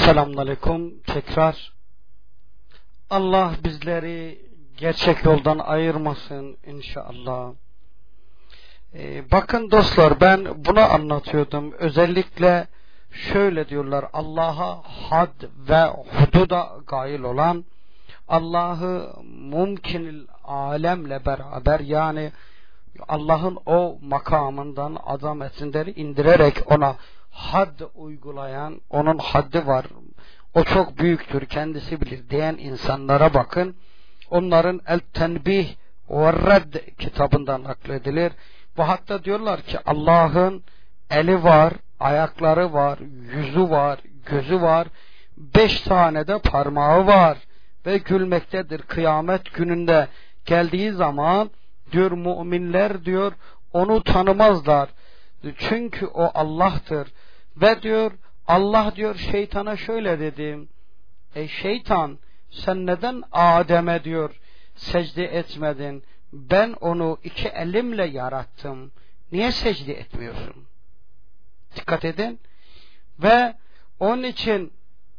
Selamünaleyküm tekrar. Allah bizleri gerçek yoldan ayırmasın inşallah. Bakın dostlar, ben bunu anlatıyordum. Özellikle şöyle diyorlar: Allah'a had ve hududa gail olan, Allah'ı mümkünül alemle beraber, yani Allah'ın o makamından, azametinden indirerek ona had uygulayan, onun haddi var, o çok büyüktür, kendisi bilir diyen insanlara bakın. Onların El-Tenbih ve Redd kitabından nakledilir. Ve hatta diyorlar ki Allah'ın eli var, ayakları var, yüzü var, gözü var, 5 tane de parmağı var ve gülmektedir. Kıyamet gününde geldiği zaman diyor, müminler diyor onu tanımazlar. Çünkü o Allah'tır. Ve diyor Allah diyor şeytana şöyle dedi: şeytan, sen neden Adem'e diyor secde etmedin? Ben onu 2 elimle yarattım. Niye secde etmiyorsun? Dikkat edin. Ve onun için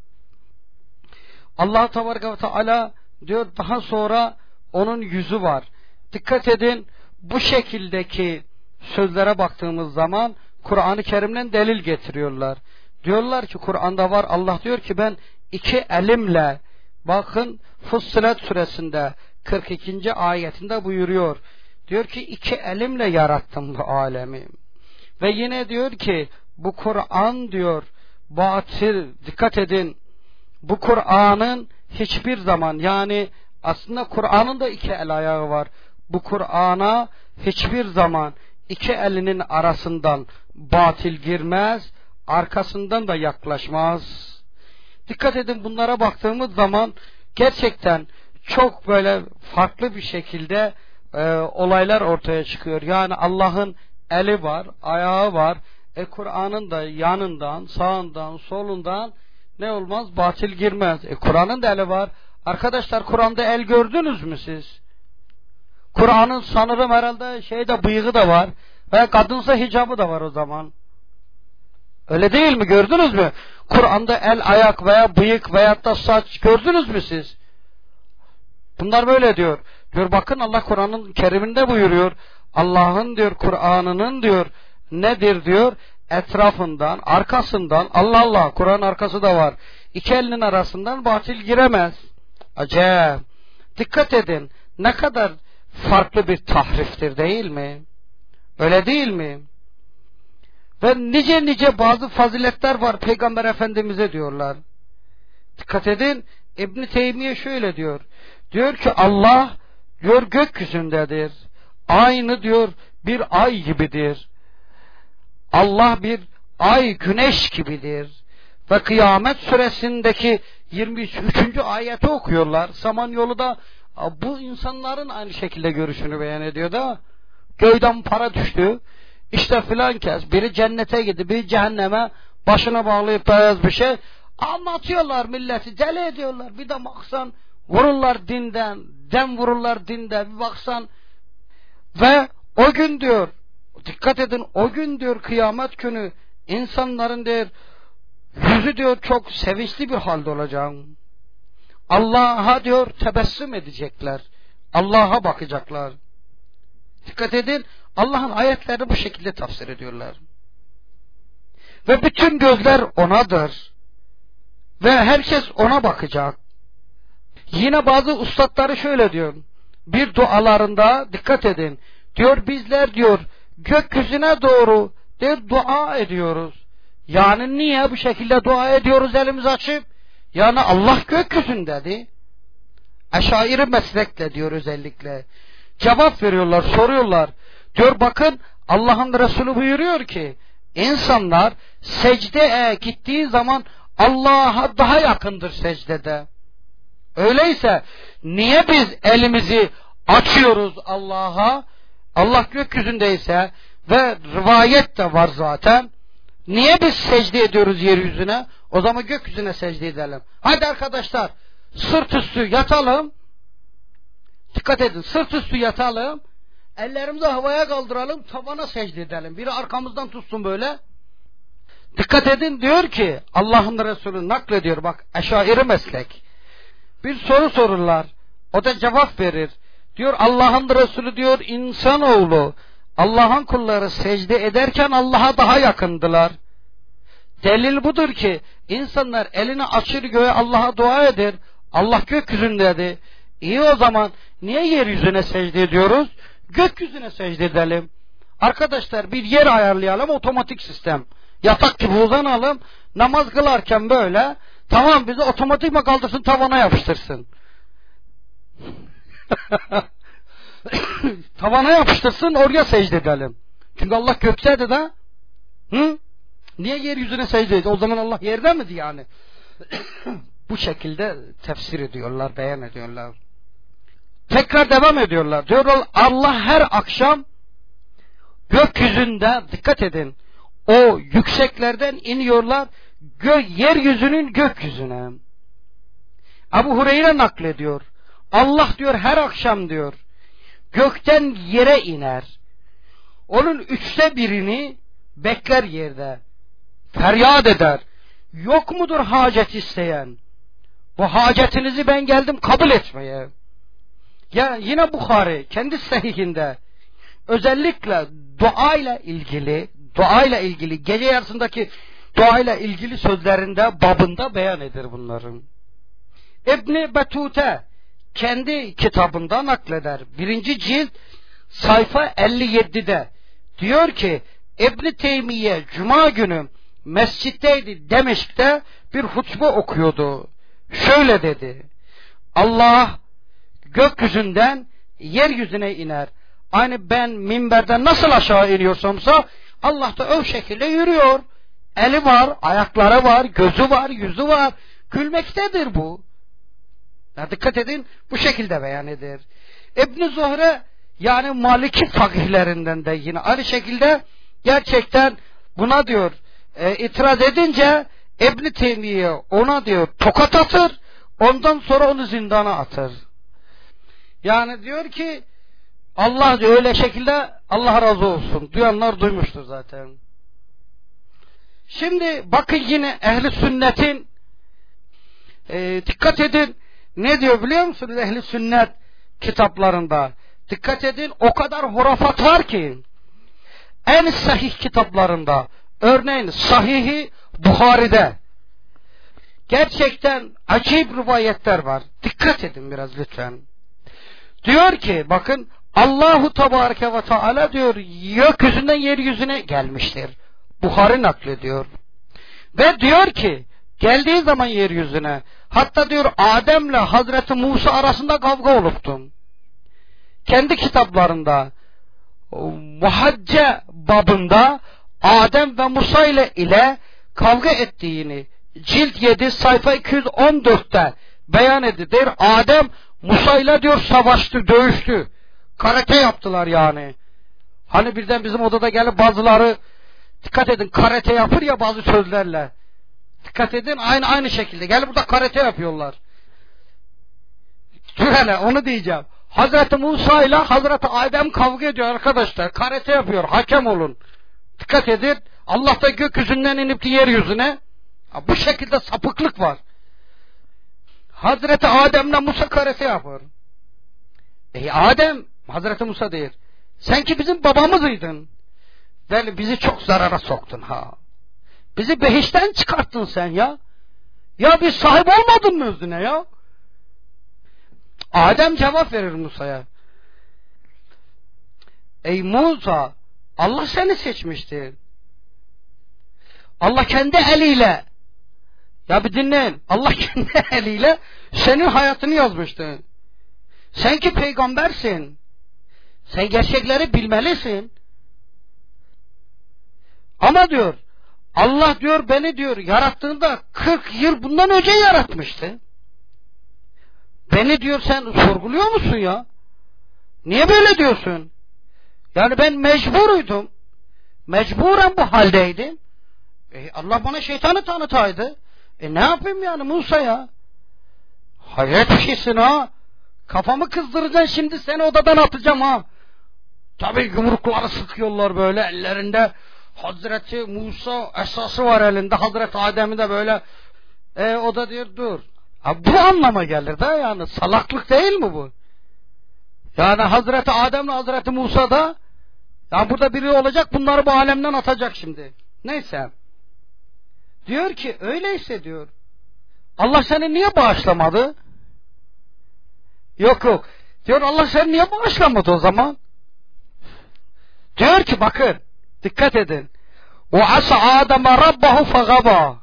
Allah Tebareke ve Teala diyor, daha sonra onun yüzü var. Dikkat edin, bu şekildeki sözlere baktığımız zaman Kur'an-ı Kerim'den delil getiriyorlar. Diyorlar ki Kur'an'da var, Allah diyor ki ben 2 elimle, bakın Fussilet suresinde 42. ayetinde buyuruyor. Diyor ki 2 elimle yarattım bu alemi. Ve yine diyor ki bu Kur'an diyor batıl, dikkat edin, bu Kur'an'ın hiçbir zaman, yani aslında Kur'an'ın da 2 el ayağı var. Bu Kur'an'a hiçbir zaman 2 elinin arasından batıl girmez, arkasından da yaklaşmaz. Dikkat edin, bunlara baktığımız zaman gerçekten çok böyle farklı bir şekilde olaylar ortaya çıkıyor. Yani Allah'ın eli var, ayağı var. Kur'an'ın da yanından, sağından, solundan ne olmaz? Batıl girmez. Kur'an'ın da eli var. Arkadaşlar, Kur'an'da el gördünüz mü siz? Kur'an'ın sanırım herhalde bıyığı da var. Veya kadınsa hicabı da var o zaman. Öyle değil mi? Gördünüz mü? Kur'an'da el, ayak veya bıyık veyahut da saç gördünüz mü siz? Bunlar böyle diyor. Diyor bakın, Allah Kur'an'ın Kerim'inde buyuruyor. Allah'ın diyor Kur'an'ının diyor nedir diyor? Etrafından, arkasından, Allah, Kur'an arkası da var, 2 elinin arasından batıl giremez. Acayip. Dikkat edin, ne kadar farklı bir tahriftir, değil mi? Öyle değil mi? Ve nice bazı faziletler var Peygamber Efendimiz'e diyorlar. Dikkat edin, İbn Teymiye şöyle diyor. Diyor ki Allah diyor gökyüzündedir. Aynı diyor bir ay gibidir. Allah bir ay, güneş gibidir. Ve Kıyamet suresindeki 23. ayeti okuyorlar. Samanyolu'da bu insanların aynı şekilde görüşünü beyan ediyor da, göğden para düştü, İşte filan kez biri cennete gitti, biri cehenneme, başına bağlayıp beyaz bir şey anlatıyorlar, milleti deli ediyorlar. Bir de baksan vururlar dinden, dem vururlar dinden, bir baksan. Ve o gün diyor, dikkat edin, o gün diyor kıyamet günü insanların diyor yüzü diyor çok sevinçli bir halde olacak. Allah'a diyor tebessüm edecekler. Allah'a bakacaklar. Dikkat edin, Allah'ın ayetlerini bu şekilde tafsir ediyorlar. Ve bütün gözler onadır. Ve herkes ona bakacak. Yine bazı ustadları şöyle diyor. Bir dualarında dikkat edin. Diyor bizler diyor gökyüzüne doğru diyor dua ediyoruz. Yani niye bu şekilde dua ediyoruz elimizi açıp? Yani Allah gökyüzündedir. Eşairi meslekle diyor özellikle. Cevap veriyorlar, soruyorlar. Diyor bakın, Allah'ın Resulü buyuruyor ki insanlar secdeye gittiği zaman Allah'a daha yakındır secdede. Öyleyse niye biz elimizi açıyoruz Allah'a? Allah gökyüzündeyse ve rivayet de var zaten. Niye biz secde ediyoruz yeryüzüne? O zaman gökyüzüne secde edelim. Hadi arkadaşlar, sırt üstü yatalım. Dikkat edin, sırt üstü yatalım. Ellerimizi havaya kaldıralım, tavana secde edelim. Biri arkamızdan tutsun böyle. Dikkat edin, diyor ki Allah'ın Resulü naklediyor, bak Eşairi meslek. Bir soru sorurlar, o da cevap verir. Diyor Allah'ın Resulü diyor insanoğlu Allah'ın kulları secde ederken Allah'a daha yakındılar. Delil budur ki insanlar elini açır göğe Allah'a dua eder. Allah gökyüzündedir. İyi, o zaman niye yeryüzüne secde ediyoruz? Gökyüzüne secde edelim. Arkadaşlar bir yer ayarlayalım, otomatik sistem. Yatak gibi uzanalım, namaz kılarken böyle, tamam, bizi otomatikman kaldırsın, tavana yapıştırsın. Tavana yapıştırsın, oraya secde edelim. Çünkü Allah gökteydi de. Niye yeryüzüne secde ediyor? O zaman Allah yerde miydi yani? Bu şekilde tefsir ediyorlar, beyan ediyorlar. Tekrar devam ediyorlar. Diyorlar Allah her akşam gökyüzünde, dikkat edin, o yükseklerden iniyorlar yeryüzünün gökyüzüne. Ebu Hureyre naklediyor. Allah diyor her akşam diyor gökten yere iner. Onun 1/3 bekler yerde. Feryat eder. Yok mudur hacet isteyen? Bu hacetinizi ben geldim kabul etmeye. Ya yine Bukhari kendi sahihinde özellikle duayla ilgili gece yarısındaki duayla ilgili sözlerinde, babında beyan eder bunların. İbn Battuta kendi kitabında nakleder. 1. cilt sayfa 57'de diyor ki İbn Teymiye Cuma günü mescitteydi, Demeşk'te bir hutbe okuyordu. Şöyle dedi: Allah gökyüzünden yeryüzüne iner. Aynı ben minberden nasıl aşağı iniyorsamsa Allah da o şekilde yürüyor. Eli var, ayakları var, gözü var, yüzü var. Gülmektedir bu. Ya dikkat edin, bu şekilde beyan eder. İbn Zuhre yani Maliki fakihlerinden de yine aynı şekilde gerçekten buna diyor itiraz edince İbn Teymiye ona diyor tokat atır, ondan sonra onu zindana atır. Yani diyor ki Allah diyor öyle şekilde, Allah razı olsun. Duyanlar duymuştur zaten. Şimdi bakın yine ehli sünnetin dikkat edin ne diyor biliyor musunuz ehli sünnet kitaplarında? Dikkat edin, o kadar hurafat var ki en sahih kitaplarında, örneğin Sahih-i Buhari'de gerçekten acayip rivayetler var. Dikkat edin biraz lütfen. Diyor ki bakın Allahu Tebareke ve Teala diyor gökyüzünden yeryüzüne gelmiştir. Buhari naklediyor. Ve diyor ki geldiği zaman yeryüzüne, hatta diyor Adem'le Hazreti Musa arasında kavga oluptu. Kendi kitaplarında Muhacce babında Adem ve Musa ile kavga ettiğini cilt 7 sayfa 214'te beyan edilir. Adem Musa ile diyor savaştı, dövüştü. Karate yaptılar yani. Hani birden bizim odada gelip bazıları, dikkat edin, karate yapır ya bazı sözlerle. Dikkat edin, aynı şekilde. Gelip burada karate yapıyorlar. Dur hele, onu diyeceğim. Hazreti Musa ile Hazreti Adem kavga ediyor arkadaşlar. Karate yapıyor, hakem olun. Dikkat edin, Allah da gökyüzünden inip yeryüzüne. Bu şekilde sapıklık var. Hazreti Adem'le Musa karate yapıyor. Adem, Hazreti Musa değil. Sen ki bizim babamızıydın. Ve bizi çok zarara soktun ha. Bizi behişten çıkarttın sen ya. Ya biz sahip olmadın mı özüne ya? Adem cevap verir Musa'ya. Ey Musa, Allah seni seçmiştir. Allah kendi eliyle, ya bir dinleyin, Allah kendi eliyle senin hayatını yazmıştı. Sen ki peygambersin. Sen gerçekleri bilmelisin. Ama diyor Allah diyor beni diyor yarattığında 40 yıl bundan önce yaratmıştı. Beni diyor sen sorguluyor musun ya? Niye böyle diyorsun? Yani ben mecburuydum. Mecburen bu haldeydim. Allah bana şeytanı tanıtaydı. Ne yapayım yani Musa ya? Hayret bir şeysin ha. Kafamı kızdıracaksın şimdi, seni odadan atacağım ha. Tabii yumrukları sıkıyorlar böyle ellerinde. Hazreti Musa esası var elinde, Hazreti Adem'i de böyle o da diyor dur. Ha, bu anlama gelir de yani salaklık değil mi bu? Yani Hazreti Adem'le Hazreti Musa da ya burada biri olacak, bunları bu alemden atacak şimdi. Neyse. Diyor ki öyleyse diyor, Allah seni niye bağışlamadı? Yok. Diyor Allah seni niye bağışlamadı o zaman? Diyor ki bakın, dikkat edin. O asa Adem'e Rabbahu fagaba.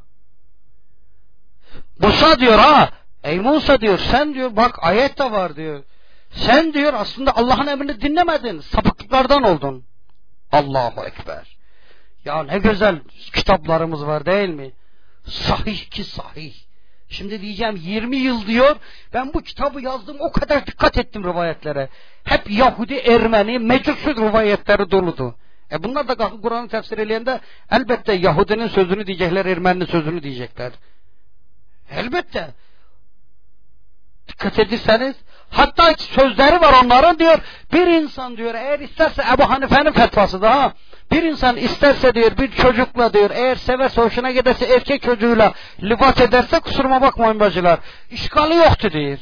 Musa diyor ey Musa diyor, sen diyor bak ayet de var diyor. Sen diyor aslında Allah'ın emrini dinlemedin, sapıklıklardan oldun. Allahu Ekber. Ya ne güzel kitaplarımız var değil mi? Sahih ki sahih. Şimdi diyeceğim 20 yıl diyor, ben bu kitabı yazdım, o kadar dikkat ettim rivayetlere. Hep Yahudi, Ermeni, mecusi rivayetleri doludu. Bunlar da kalkıp Kur'an'ı tefsir edildiğinde elbette Yahudinin sözünü diyecekler, Ermeninin sözünü diyecekler. Elbette. Dikkat ederseniz, hatta sözleri var onların diyor, bir insan diyor eğer isterse, Ebu Hanife'nin fetvası da bir insan isterse diyor bir çocukla diyor, eğer severse, hoşuna giderse erkek çocuğuyla livat ederse, kusuruma bakmayın bacılar, işgali yoktu diyor.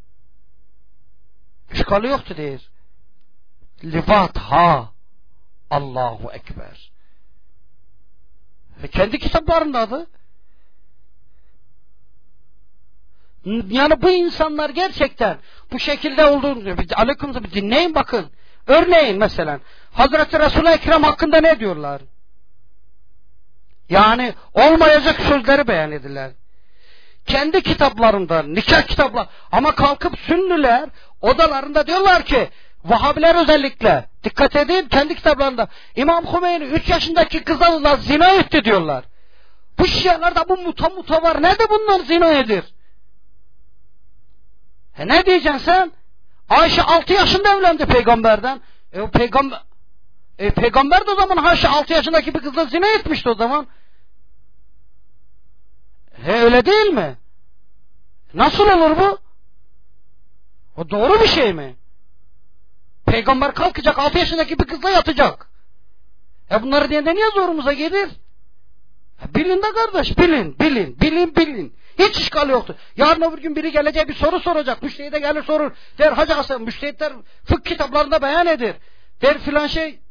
İşgali yoktu diyor. Livat Allahu Ekber. Ve kendi kitaplarında adı. Yani bu insanlar gerçekten bu şekilde olduğunu aleykümselam dinleyin bakın. Örneğin mesela Hazreti Resul-i Ekrem hakkında ne diyorlar? Yani olmayacak sözleri beyan ediler. Kendi kitaplarında, nikah kitaplar, ama kalkıp Sünniler odalarında diyorlar ki, Vahabiler özellikle dikkat edin, kendi kitaplarında İmam Hümeyni 3 yaşındaki kızla zina etti diyorlar. Bu Şialarda bu muta var. Nerede bunlar zina edir? Ne diyeceksin sen? Ayşe 6 yaşında evlendi peygamberden. Peygamber de o zaman Ayşe 6 yaşındaki bir kızla zina etmişti o zaman. Öyle değil mi? Nasıl olur bu? O doğru bir şey mi? Peygamber kalkacak 6 yaşındaki bir kızla yatacak. Bunları diye de niye zorumuza gelir? Bilin de kardeş, bilin. Hiç işgal yoktu. Yarın öbür gün biri gelecek, bir soru soracak. Müştehide gelir sorur. Der Hacı Hasan, müştehitler fıkıh kitaplarında beyan edir. Der filan şey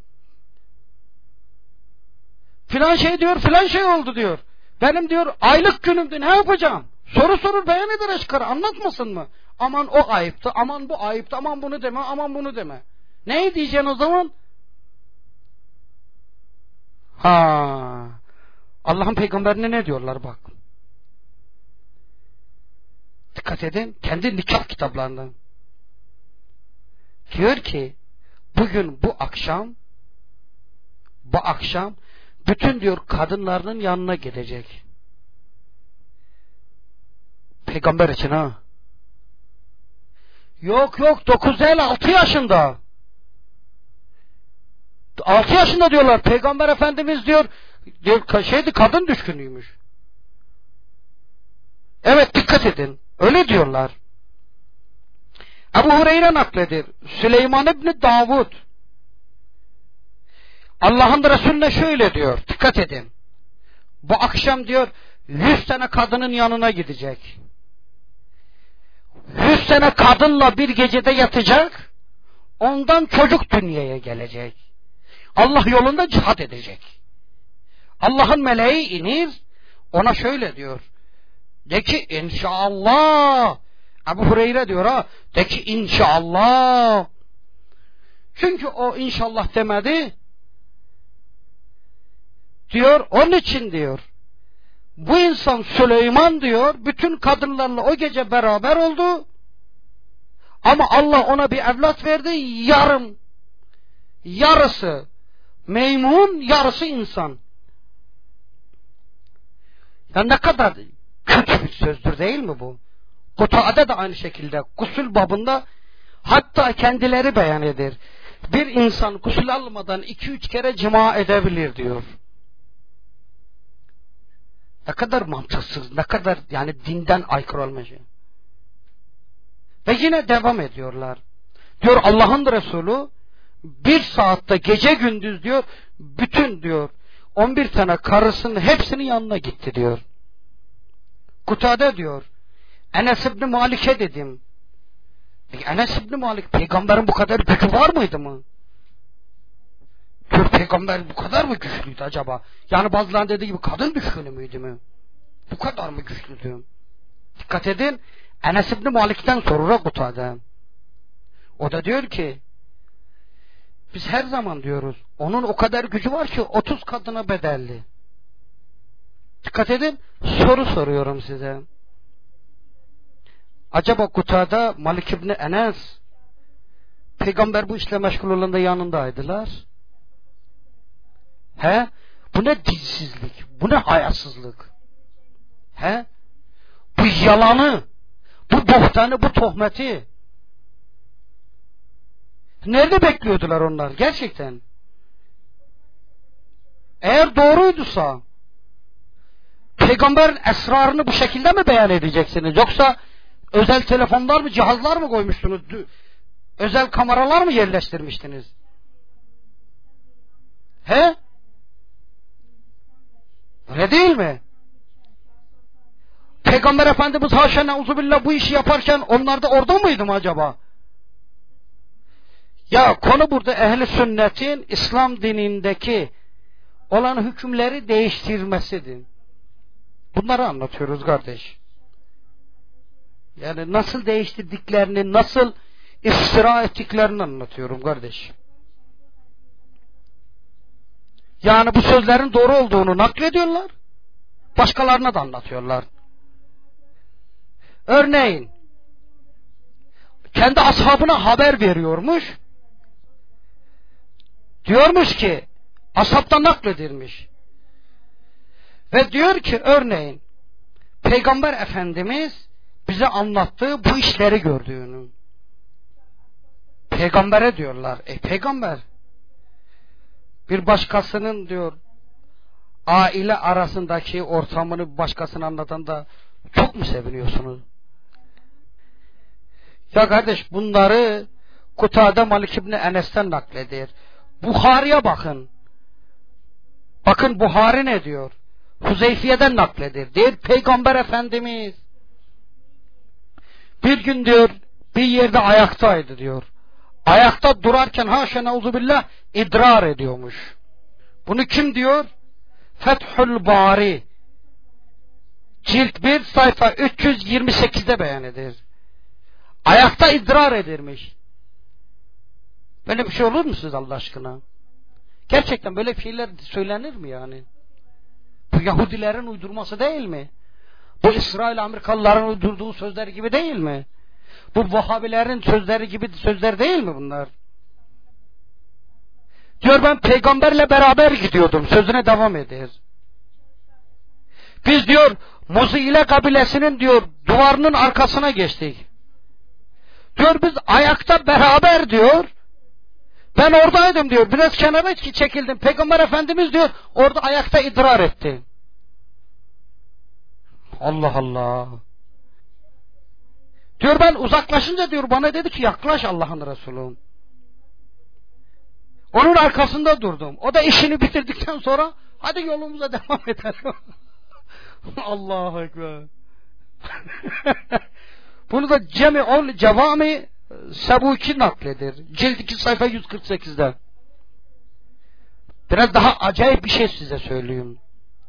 diyor, filan şey oldu diyor. Benim diyor aylık günümdü, ne yapacağım? Soru sorur, beyan eder aşkara, anlatmasın mı? Aman o ayıptı, aman bu ayıptı, aman bunu deme, aman bunu deme. Ne diyeceksin o zaman? Allah'ın peygamberine ne diyorlar bak. Dikkat edin, kendi nikah kitaplarından. Diyor ki, bugün bu akşam bütün diyor kadınlarının yanına gidecek. Peygamber için Yok 9 değil 6 yaşında. 6 yaşında diyorlar. Peygamber Efendimiz diyor kadın düşkünüymüş. Evet, dikkat edin. Öyle diyorlar. Ebu Hureyre nakledir. Süleyman İbni Davud Allah'ın Resulüne şöyle diyor. Dikkat edin. Bu akşam diyor 100 tane kadının yanına gidecek. 100 tane kadınla bir gecede yatacak. Ondan çocuk dünyaya gelecek. Allah yolunda cihat edecek. Allah'ın meleği inir. Ona şöyle diyor. De ki inşallah. Ebu Hureyre diyor de ki inşallah. Çünkü o inşallah demedi. Diyor onun için diyor. Bu insan Süleyman diyor bütün kadınlarla o gece beraber oldu. Ama Allah ona bir evlat verdi, yarısı meymun, yarısı insan. Ya ne kadar kötü bir sözdür değil mi bu? Kutade de aynı şekilde gusül babında hatta kendileri beyan eder. Bir insan gusül almadan 2-3 kere cima edebilir diyor. Ne kadar mantıksız, ne kadar yani dinden aykırı olmuş. Ve yine devam ediyorlar. Diyor Allah'ın Resulü 1 saatte gece gündüz diyor bütün diyor 11 tane karısının hepsinin yanına gitti diyor. Kutade diyor, Enes İbni Malik'e dedim. Enes İbni Malik, peygamberin bu kadar gücü var mıydı mı? Diyor, peygamber bu kadar mı güçlüydü acaba? Yani bazılarının dediği gibi kadın düşkünü müydü mü? Bu kadar mı güçlüydü? Dikkat edin, Enes İbni Malik'ten sorur Kutade. O da diyor ki, biz her zaman diyoruz, onun o kadar gücü var ki 30 kadına bedelli. Dikkat edin, soru soruyorum size. Acaba Kutade, Malik İbni Enes, peygamber bu işle meşgul olanda yanındaydılar? He? Bu ne dilsizlik, bu ne hayasızlık? He? Bu yalanı, bu bohtanı, bu tohmeti nerede bekliyordular onlar gerçekten? Eğer doğruyduysa peygamberin esrarını bu şekilde mi beyan edeceksiniz? Yoksa özel telefonlar mı, cihazlar mı koymuştunuz? Özel kameralar mı yerleştirmiştiniz? He? Öyle değil mi? Peygamber Efendimiz haşa neuzubillah bu işi yaparken onlar da orada mıydı mı acaba? Ya konu burada ehli sünnetin İslam dinindeki olan hükümleri değiştirmesidir. Bunları anlatıyoruz kardeş. Yani nasıl değiştirdiklerini, nasıl iftira ettiklerini anlatıyorum kardeş. Yani bu sözlerin doğru olduğunu naklediyorlar, başkalarına da anlatıyorlar. Örneğin, kendi ashabına haber veriyormuş, diyormuş ki, ashabtan nakledilmiş. Ve diyor ki örneğin, Peygamber Efendimiz bize anlattığı bu işleri gördüğünü. Peygambere diyorlar, peygamber, bir başkasının diyor, aile arasındaki ortamını başkasına anlatan da çok mu seviniyorsunuz? Ya kardeş bunları Kutade Malik İbni Enes'ten nakledir. Buhari'ye bakın. Bakın Buhari ne diyor? Huzeyfiye'den nakledir. Diyor Peygamber Efendimiz bir gün diyor bir yerde ayaktaydı diyor. Ayakta durarken haşa neuzubillah idrar ediyormuş. Bunu kim diyor? Fethül Bari cilt 1 sayfa 328'de beyan eder. Ayakta idrar edermiş. Böyle bir şey olur mu siz Allah aşkına? Gerçekten böyle şeyler söylenir mi yani? Bu Yahudilerin uydurması değil mi? Bu İsrail Amerikalıların uydurduğu sözler gibi değil mi? Bu Vahabilerin sözleri gibi sözler değil mi bunlar? Diyor ben peygamberle beraber gidiyordum. Sözüne devam eder. Biz diyor Muzile kabilesinin diyor duvarının arkasına geçtik. Diyor biz ayakta beraber diyor. Ben oradaydım diyor. Biraz kenara çekildim. Peygamber Efendimiz diyor orada ayakta idrar etti. Allah Allah. Diyor ben uzaklaşınca diyor bana dedi ki yaklaş Allah'ın Resulü. Onun arkasında durdum. O da işini bitirdikten sonra hadi yolumuza devam edelim. Allahu Ekber. Bunu da Cevami Sebuki nakledir. Cilt 2 sayfa 148'de. Biraz daha acayip bir şey size söyleyeyim.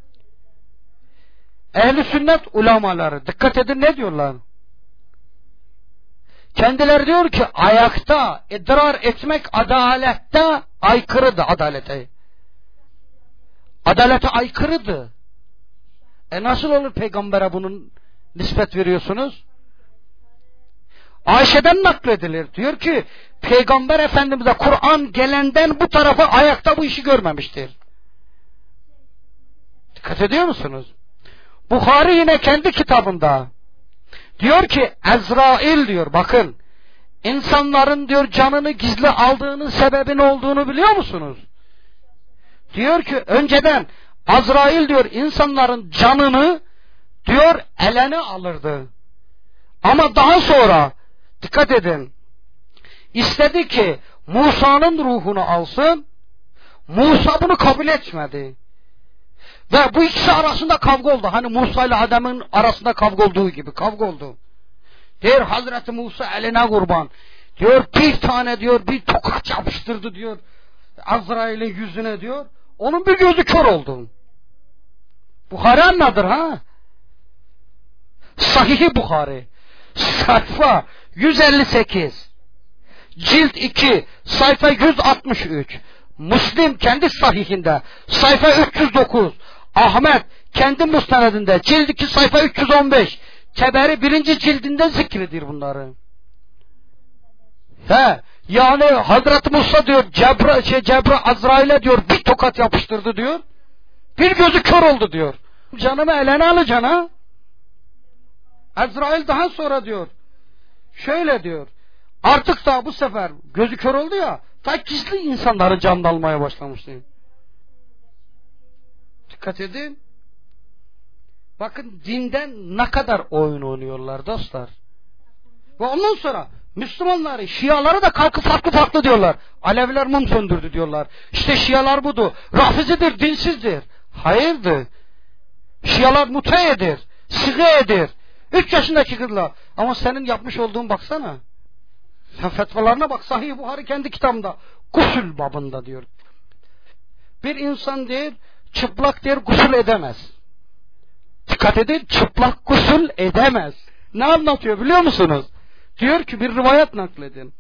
Ehl-i sünnet ulamaları dikkat edin ne diyorlar? Kendileri diyor ki ayakta idrar etmek adalette aykırıdır adalete. Adalete aykırıdır. Nasıl olur peygambere bunun nispet veriyorsunuz? Ayşe'den nakledilir. Diyor ki Peygamber Efendimiz'e Kur'an gelenden bu tarafa ayakta bu işi görmemiştir. Dikkat ediyor musunuz? Buhari yine kendi kitabında diyor ki Ezrail diyor bakın insanların diyor canını gizli aldığının sebebin olduğunu biliyor musunuz? Diyor ki önceden Azrail diyor insanların canını diyor eline alırdı. Ama daha sonra dikkat edin istedi ki Musa'nın ruhunu alsın. Musa bunu kabul etmedi. Ve bu ikisi arasında kavga oldu. Hani Musa ile Adem'in arasında kavga olduğu gibi kavga oldu. Diyor Hazreti Musa eline kurban. Diyor bir tane diyor bir tokat yapıştırdı diyor. Azrail'in yüzüne diyor. Onun bir gözü kör oldu. Bukhari anladır ha? Sahih-i Bukhari. Sayfa 158. Cilt 2. Sayfa 163. Müslim kendi sahihinde. Sayfa 309. Ahmet kendi musnedinde. Cilt 2 sayfa 315. Teberi 1. cildinde zikredir bunları. Yani Hazreti Musa diyor Cebra Azrail'e diyor bir tokat yapıştırdı diyor. Bir gözü kör oldu diyor. Canımı eline alacaksın ha. Azrail daha sonra diyor. Şöyle diyor. Artık da bu sefer gözü kör oldu ya. Ta gizli insanların canını almaya başlamıştı. Dikkat edin. Bakın dinden ne kadar oyun oynuyorlar dostlar. Ve ondan sonra Müslümanları, Şiaları da kalkıp farklı diyorlar. Aleviler mum söndürdü diyorlar. İşte Şialar budur. Rafizidir, dinsizdir. Hayırdır. Şialar muteyedir, sigeyedir. 3 yaşındaki kızlar. Ama senin yapmış olduğun baksana. Sen fetvalarına bak. Sahih Buhari kendi kitabında. Gusül babında diyor. Bir insan diyor, çıplak diyor, gusül edemez. Dikkat edin, çıplak gusül edemez. Ne anlatıyor biliyor musunuz? Diyor ki bir rivayet nakledin.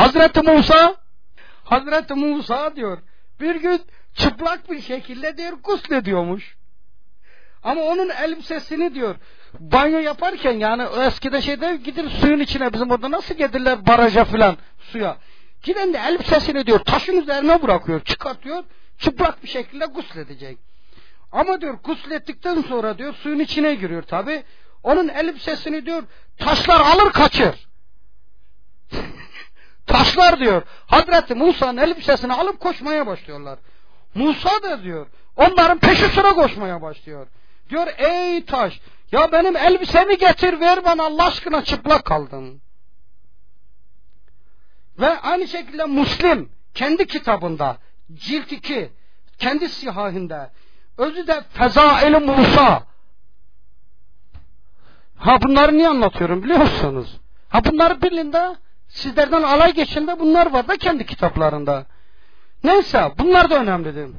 Hazreti Musa diyor, bir gün çıplak bir şekilde diyor guslediyormuş. Ama onun elbisesini diyor, banyo yaparken yani eskide şeyde gidir suyun içine, bizim orada nasıl gelirler baraja filan suya. Giden de elbisesini diyor taşın üzerine bırakıyor, çıkartıyor, çıplak bir şekilde gusledecek. Ama diyor guslettikten sonra diyor suyun içine giriyor tabi. Onun elbisesini diyor taşlar alır kaçır. Taşlar diyor Hazreti Musa'nın elbisesini alıp koşmaya başlıyorlar. Musa da diyor onların peşi sıra koşmaya başlıyor. Diyor ey taş, ya benim elbisemi getir ver bana, Allah aşkına çıplak kaldım. Ve aynı şekilde Müslim kendi kitabında cilt 2 kendi sihahinde, özü de Fezail-i Musa. Bunları niye anlatıyorum biliyor musunuz? Bunları bilin de sizlerden alay geçinde bunlar var da kendi kitaplarında. Neyse bunlar da önemlidir.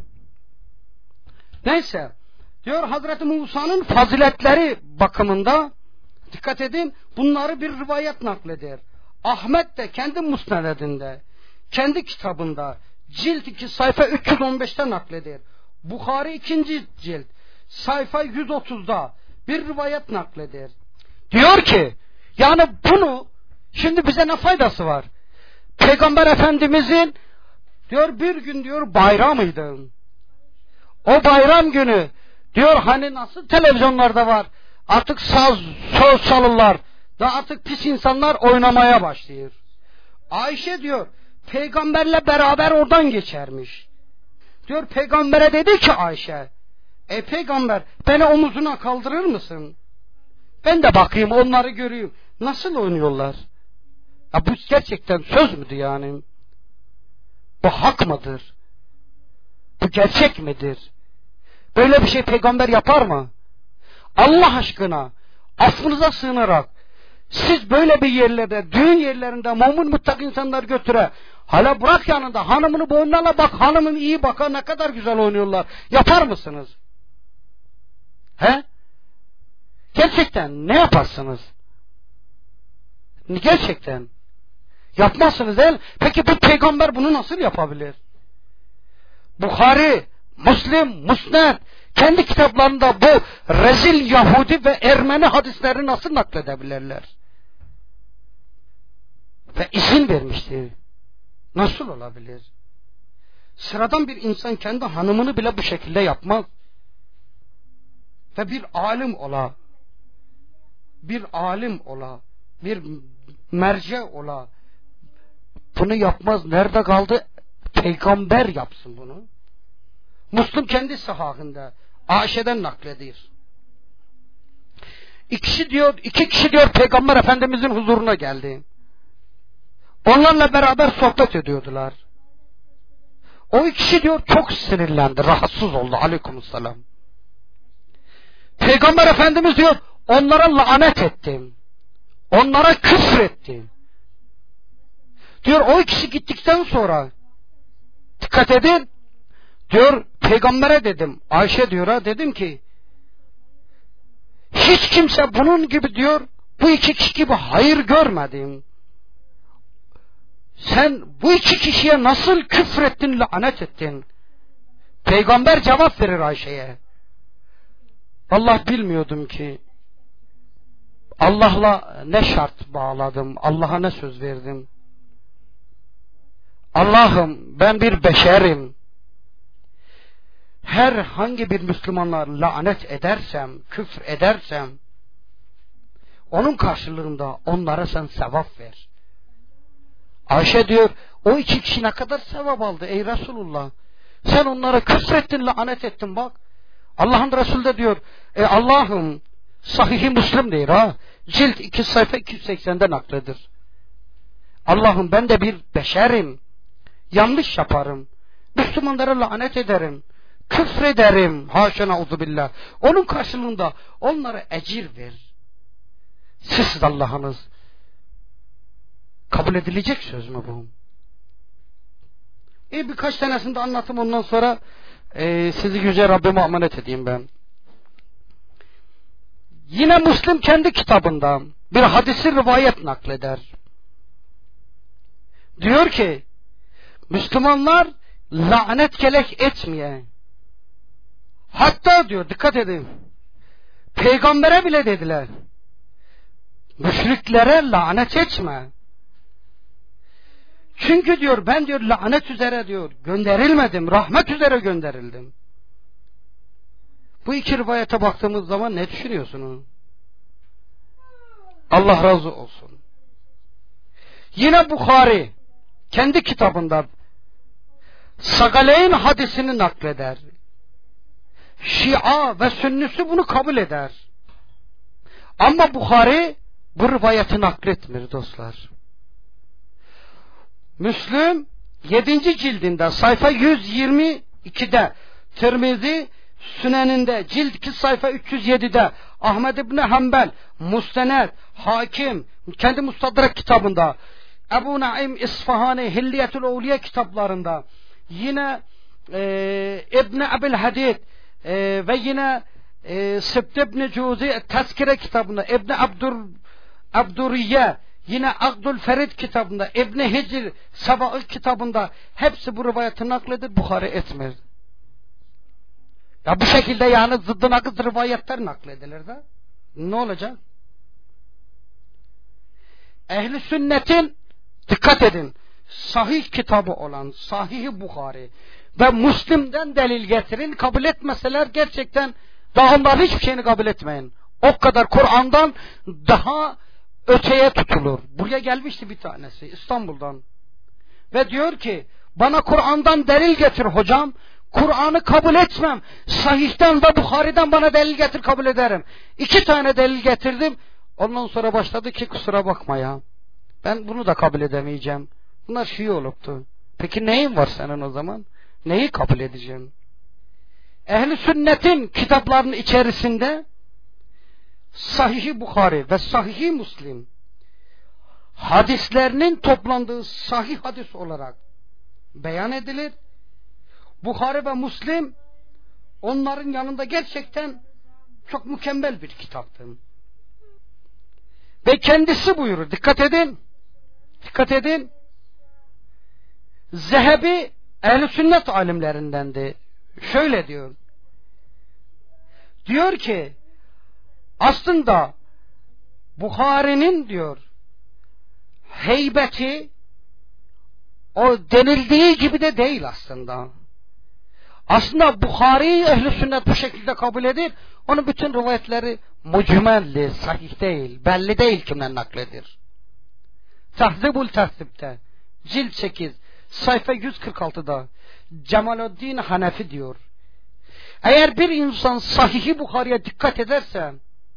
Neyse diyor Hazreti Musa'nın faziletleri bakımında dikkat edin, bunları bir rivayet nakleder. Ahmet de kendi musnedinde, kendi kitabında cilt 2 sayfa 315'te nakleder. Bukhari 2. cilt sayfa 130'da bir rivayet nakleder. Diyor ki yani bunu şimdi bize ne faydası var? Peygamber Efendimizin diyor bir gün diyor bayramıydı. O bayram günü diyor hani nasıl televizyonlarda var artık söz çalırlar da artık pis insanlar oynamaya başlıyor. Ayşe diyor peygamberle beraber oradan geçermiş. Diyor peygambere dedi ki Ayşe, peygamber beni omuzuna kaldırır mısın? Ben de bakayım onları göreyim. Nasıl oynuyorlar? Bu gerçekten söz müdür yani? Bu hak mıdır? Bu gerçek midir? Böyle bir şey peygamber yapar mı? Allah aşkına affınıza sığınarak siz böyle bir yerlerde, düğün yerlerinde mumun muttaki insanlar götüre, hala bırak yanında hanımını boynuna bak, hanımın iyi baka ne kadar güzel oynuyorlar. Yapar mısınız? Gerçekten ne yaparsınız? Gerçekten yapmazsınız değil mi? Peki bu peygamber bunu nasıl yapabilir? Bukhari, Müslim, Müsned kendi kitaplarında bu rezil Yahudi ve Ermeni hadislerini nasıl nakledebilirler? Ve izin vermiştir. Nasıl olabilir? Sıradan bir insan kendi hanımını bile bu şekilde yapmaz. Ve bir alim ola, bir merce ola, bunu yapmaz. Nerede kaldı? Peygamber yapsın bunu. Müslim kendi sahahında Ayşe'den naklediyor. İki kişi diyor Peygamber Efendimizin huzuruna geldi. Onlarla beraber sohbet ediyordular. O 2 kişi diyor çok sinirlendi, rahatsız oldu. Aleykümselam. Peygamber Efendimiz diyor, onlara lanet ettim. Onlara küfür ettim. Diyor o kişi gittikten sonra, dikkat edin, diyor peygambere dedim, Ayşe diyor ha, dedim ki hiç kimse bunun gibi diyor, bu iki kişi gibi hayır görmedim. Sen bu iki kişiye nasıl küfrettin, lanet ettin? Peygamber cevap verir Ayşe'ye. Allah bilmiyordum ki Allah'la ne şart bağladım, Allah'a ne söz verdim. Allah'ım ben bir beşerim. Herhangi bir Müslümanlar lanet edersem, küfür edersem, onun karşılığında onlara sen sevap ver. Ayşe diyor, o iki kişi ne kadar sevap aldı ey Resulullah. Sen onlara küfrettin, lanet ettin bak. Allah'ın Resulü de diyor, Allah'ım, Sahih-i Müslim değil ha. Cilt 2 sayfa 280'de nakledir. Allah'ım ben de bir beşerim. Yanlış yaparım. Müslümanlara lanet ederim. Küfrederim. Haşa nauzubillah. Onun karşılığında onlara ecir ver. Siz Allah'ınız. Kabul edilecek söz mü bu? Birkaç tanesini de anlatayım, ondan sonra sizi yüce Rabbime emanet edeyim ben. Yine Müslim kendi kitabında bir hadisi rivayet nakleder. Diyor ki, Müslümanlar lanet kelek etmeye, hatta diyor, dikkat edin, peygambere bile dediler, müşriklere lanet etme. Çünkü diyor ben diyor lanet üzere diyor gönderilmedim, rahmet üzere gönderildim. Bu iki rivayete baktığımız zaman ne düşünüyorsunuz? Allah razı olsun. Yine Bukhari kendi kitabında Sagaleyn hadisini nakleder. Şia ve Sünnisi bunu kabul eder. Ama Bukhari bu rivayeti nakletmiyor dostlar. Müslüm 7. cildinde sayfa 122'de, Tirmizi Süneninde cilt 2 sayfa 307'de, Ahmed İbni Hanbel Musned, Hakim kendi Mustadrak kitabında, Ebu Naim İsfahani Hilyetül Evliya kitaplarında, yine İbni Ebil Hadid ve yine Sibt İbni Cuzi Tezkire kitabında, İbni Abduriye, yine Abdülferid kitabında, İbni Hicr Sabah kitabında hepsi bu rivayeti nakledir, Bukhari etmez. Ya bu şekilde yani zıddına kız rivayetler nakledilir de ne olacak? Ehli sünnetin, dikkat edin, sahih kitabı olan Sahih-i Bukhari ve Müslim'den delil getirin, kabul etmeseler gerçekten daha onların hiçbir şeyini kabul etmeyin. O kadar Kur'an'dan daha öteye tutulur. Buraya gelmişti bir tanesi İstanbul'dan ve diyor ki bana Kur'an'dan delil getir hocam. Kur'an'ı kabul etmem. Sahih'ten ve Bukhari'den bana delil getir, kabul ederim. 2 tane delil getirdim. Ondan sonra başladı ki kusura bakma ya, ben bunu da kabul edemeyeceğim. Bunlar Şii oluptu. Peki neyin var senin o zaman? Neyi kabul edeceğim? Ehl-i sünnetin kitaplarının içerisinde Sahih-i Bukhari ve Sahih-i Müslim hadislerinin toplandığı sahih hadis olarak beyan edilir. Bukhari ve Müslim onların yanında gerçekten çok mükemmel bir kitaptır. Ve kendisi buyurur, dikkat edin, dikkat edin, Zehebi ehl-i sünnet alimlerindendi. Şöyle diyor, diyor ki aslında Bukhari'nin diyor heybeti o denildiği gibi de değil aslında. Aslında Bukhari ehl-i sünnet bu şekilde kabul edip onun bütün rivayetleri mucmelli, sahih değil, belli değil kimden nakledir. Tahzibul Tahzib'te cilt 8 sayfa 146'da Cemaluddin Hanefi diyor, eğer bir insan Sahih-i Bukhari'ye dikkat ederse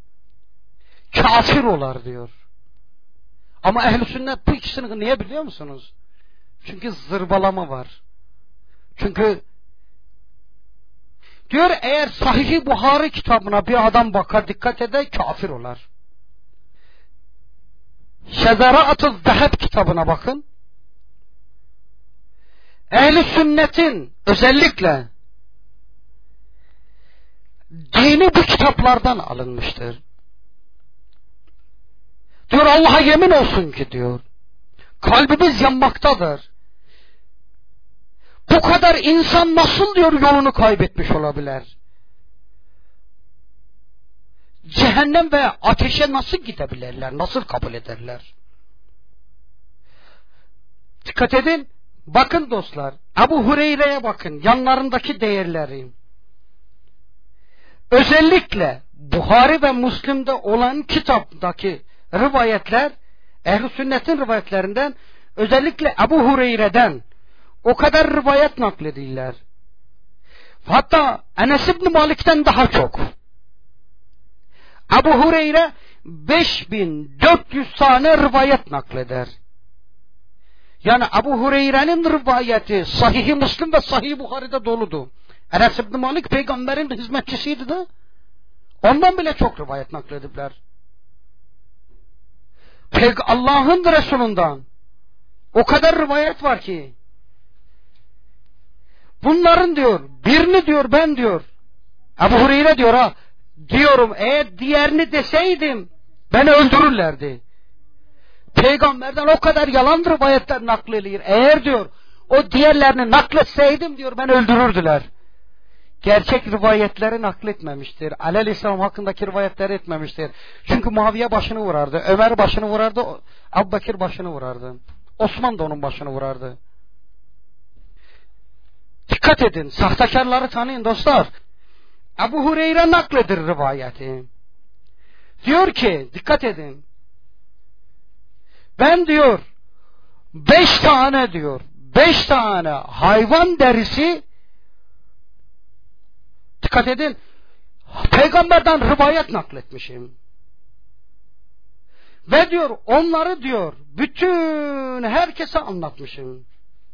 kafir olar diyor. Ama ehl-i sünnet bu ikisini niye biliyor musunuz? Çünkü zırvalama var. Çünkü Diyor eğer Sahih-i Buhari kitabına bir adam bakar, dikkat eder, kafir olar. Şezeraat-ı Zeheb kitabına bakın. Ehl-i sünnetin özellikle dini bu kitaplardan alınmıştır. Diyor Allah'a yemin olsun ki diyor, kalbimiz yanmaktadır. Bu kadar insan nasıl diyor yolunu kaybetmiş olabilir? Cehennem ve ateşe nasıl gidebilirler? Nasıl kabul ederler? Dikkat edin. Bakın dostlar. Ebu Hureyre'ye bakın. Yanlarındaki değerleri. Özellikle Buhari ve Müslim'de olan kitaptaki rivayetler, Ehl-i Sünnet'in rivayetlerinden, özellikle Ebu Hureyre'den o kadar rivayet nakledirler. Hatta Enes İbni Malik'ten daha çok. Ebu Hureyre 5400 tane rivayet nakleder. Yani Ebu Hureyre'nin rivayeti Sahih-i Müslim ve Sahih-i Buhari'de doludu. Enes İbni Malik peygamberin hizmetçisiydi de ondan bile çok rivayet nakledipler. Allah'ın Resulü'nden o kadar rivayet var ki bunların diyor birini diyor ben diyor Ebu Hureyre diyor diyorum eğer diğerini deseydim beni öldürürlerdi. Peygamberden o kadar yalan rivayetler nakledilir. Eğer diyor o diğerlerini nakletseydim diyor beni öldürürdüler. Gerçek rivayetleri nakletmemiştir. Aleyhisselam hakkındaki rivayetleri etmemiştir. Çünkü Muaviye başını vurardı. Ömer başını vurardı. Ebu Bekir başını vurardı. Osman da onun başını vurardı. Dikkat edin. Sahtekarları tanıyın dostlar. Ebu Hureyre nakledir rivayeti. Diyor ki dikkat edin. Ben diyor 5 tane hayvan derisi, dikkat edin, peygamberden rivayet nakletmişim. Ve diyor onları diyor bütün herkese anlatmışım.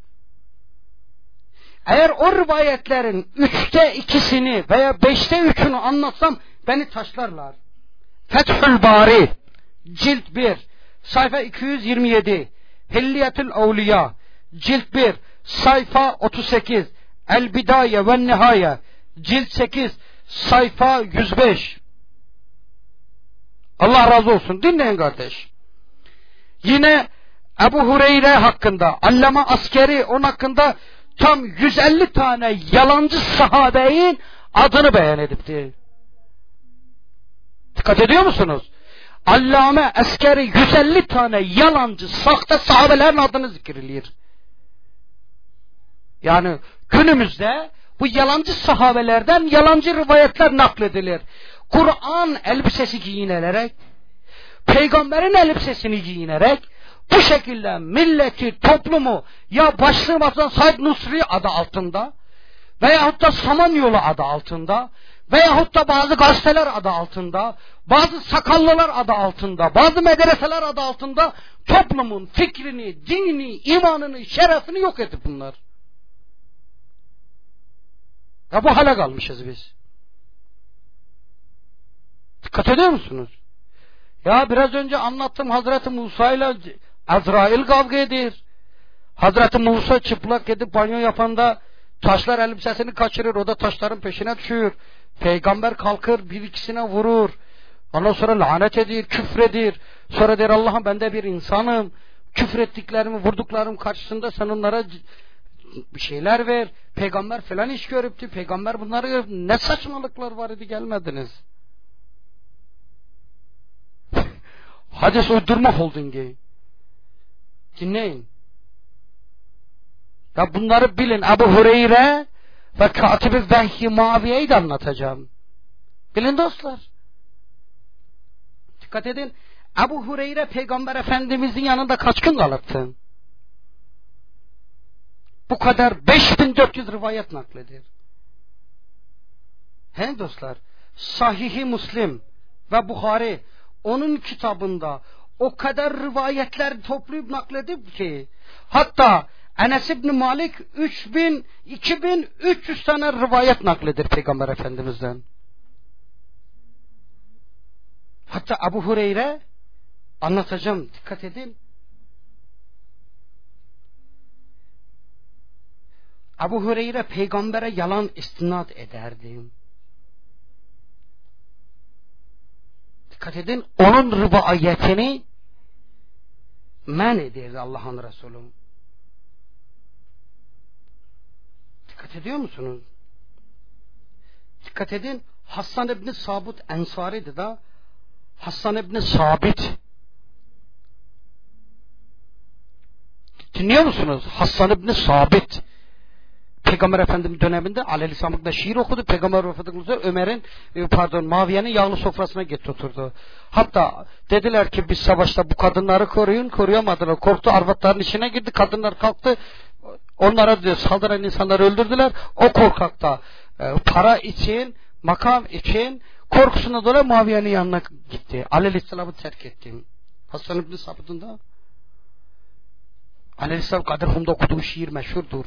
Eğer o rivayetlerin 3'te 2'sini veya 5'te 3'ünü anlatsam beni taşlarlar. Fethül Bari cilt 1 sayfa 227, Hilyetül Evliya cilt 1 sayfa 38, El Bidaye ve Nihaye cilt 8 sayfa 105. Allah razı olsun. Dinleyin kardeş. Yine Ebu Hureyre hakkında, Allame Askeri onun hakkında tam 150 tane yalancı sahabeyin adını beyan edipti. Dikkat ediyor musunuz? Allame Askeri 150 tane yalancı, sahte sahabelerin adını zikredilir. Yani günümüzde bu yalancı sahabelerden yalancı rivayetler nakledilir. Kur'an elbisesi giyinerek, peygamberin elbisesini giyinerek bu şekilde milleti, toplumu ya başlığımızdan Said Nusri adı altında veyahut da Samanyolu adı altında veyahut da bazı gazeteler adı altında, bazı sakallılar adı altında, bazı medreseler adı altında toplumun fikrini, dinini, imanını, şerefini yok edip bunlar. Ya bu hale kalmışız biz. Dikkat ediyor musunuz? Ya biraz önce anlattım, Hazreti Musa ile Azrail kavga edir. Hazreti Musa çıplak gidip banyo yapanda taşlar elbisesini kaçırır, o da taşların peşine düşür. Peygamber kalkır bir ikisine vurur. Ondan sonra lanet edir, küfredir. Sonra der Allah'ım ben de bir insanım. Küfrettiklerimi, vurduklarım karşısında sen onlara bir şeyler ver. Peygamber falan iş görüptü. Peygamber bunları ne saçmalıklar var idi gelmediniz. Hadis uydurma holdingi. Dinleyin. Ya bunları bilin. Ebu Hureyre ve Katib-i Vehyi Muaviye'yi de anlatacağım. Bilin dostlar. Dikkat edin. Ebu Hureyre Peygamber Efendimizin yanında kaç gün kalıptı? Bu kadar 5400 rivayet nakledir. He dostlar. Sahih-i Müslim ve Buhari onun kitabında o kadar rivayetler toplayıp nakledip ki hatta Enes İbni Malik 2300 tane rivayet nakledir Peygamber Efendimiz'den. Hatta Ebu Hureyre, anlatacağım, dikkat edin. Ebu Hureyre peygambere yalan istinad ederdi. Dikkat edin, onun rivayetini men ederdi Allah'ın Resulü. Dikkat ediyor musunuz? Dikkat edin, Hasan İbni Sabit Ensari'di da, Hasan İbni Sabit. Dinliyor musunuz? Hasan İbni Sabit. Peygamber Efendimiz döneminde Aleyhisselam'da şiir okudu. Peygamber Ömer'in, Muaviye'nin yağlı sofrasına gitti oturdu. Hatta dediler ki biz savaşta bu kadınları koruyun. Koruyamadılar. Korktu, arvatların içine girdi. Kadınlar kalktı. Onlara diyor, saldıran insanları öldürdüler. O korkakta para için, makam için korkusuna dolayı Muaviye'nin yanına gitti. Aleyhisselam'ı terk etti. Hasan İbni Sabit'in de Aleyhisselam Kadir-Hum'da okuduğu şiir meşhurdur.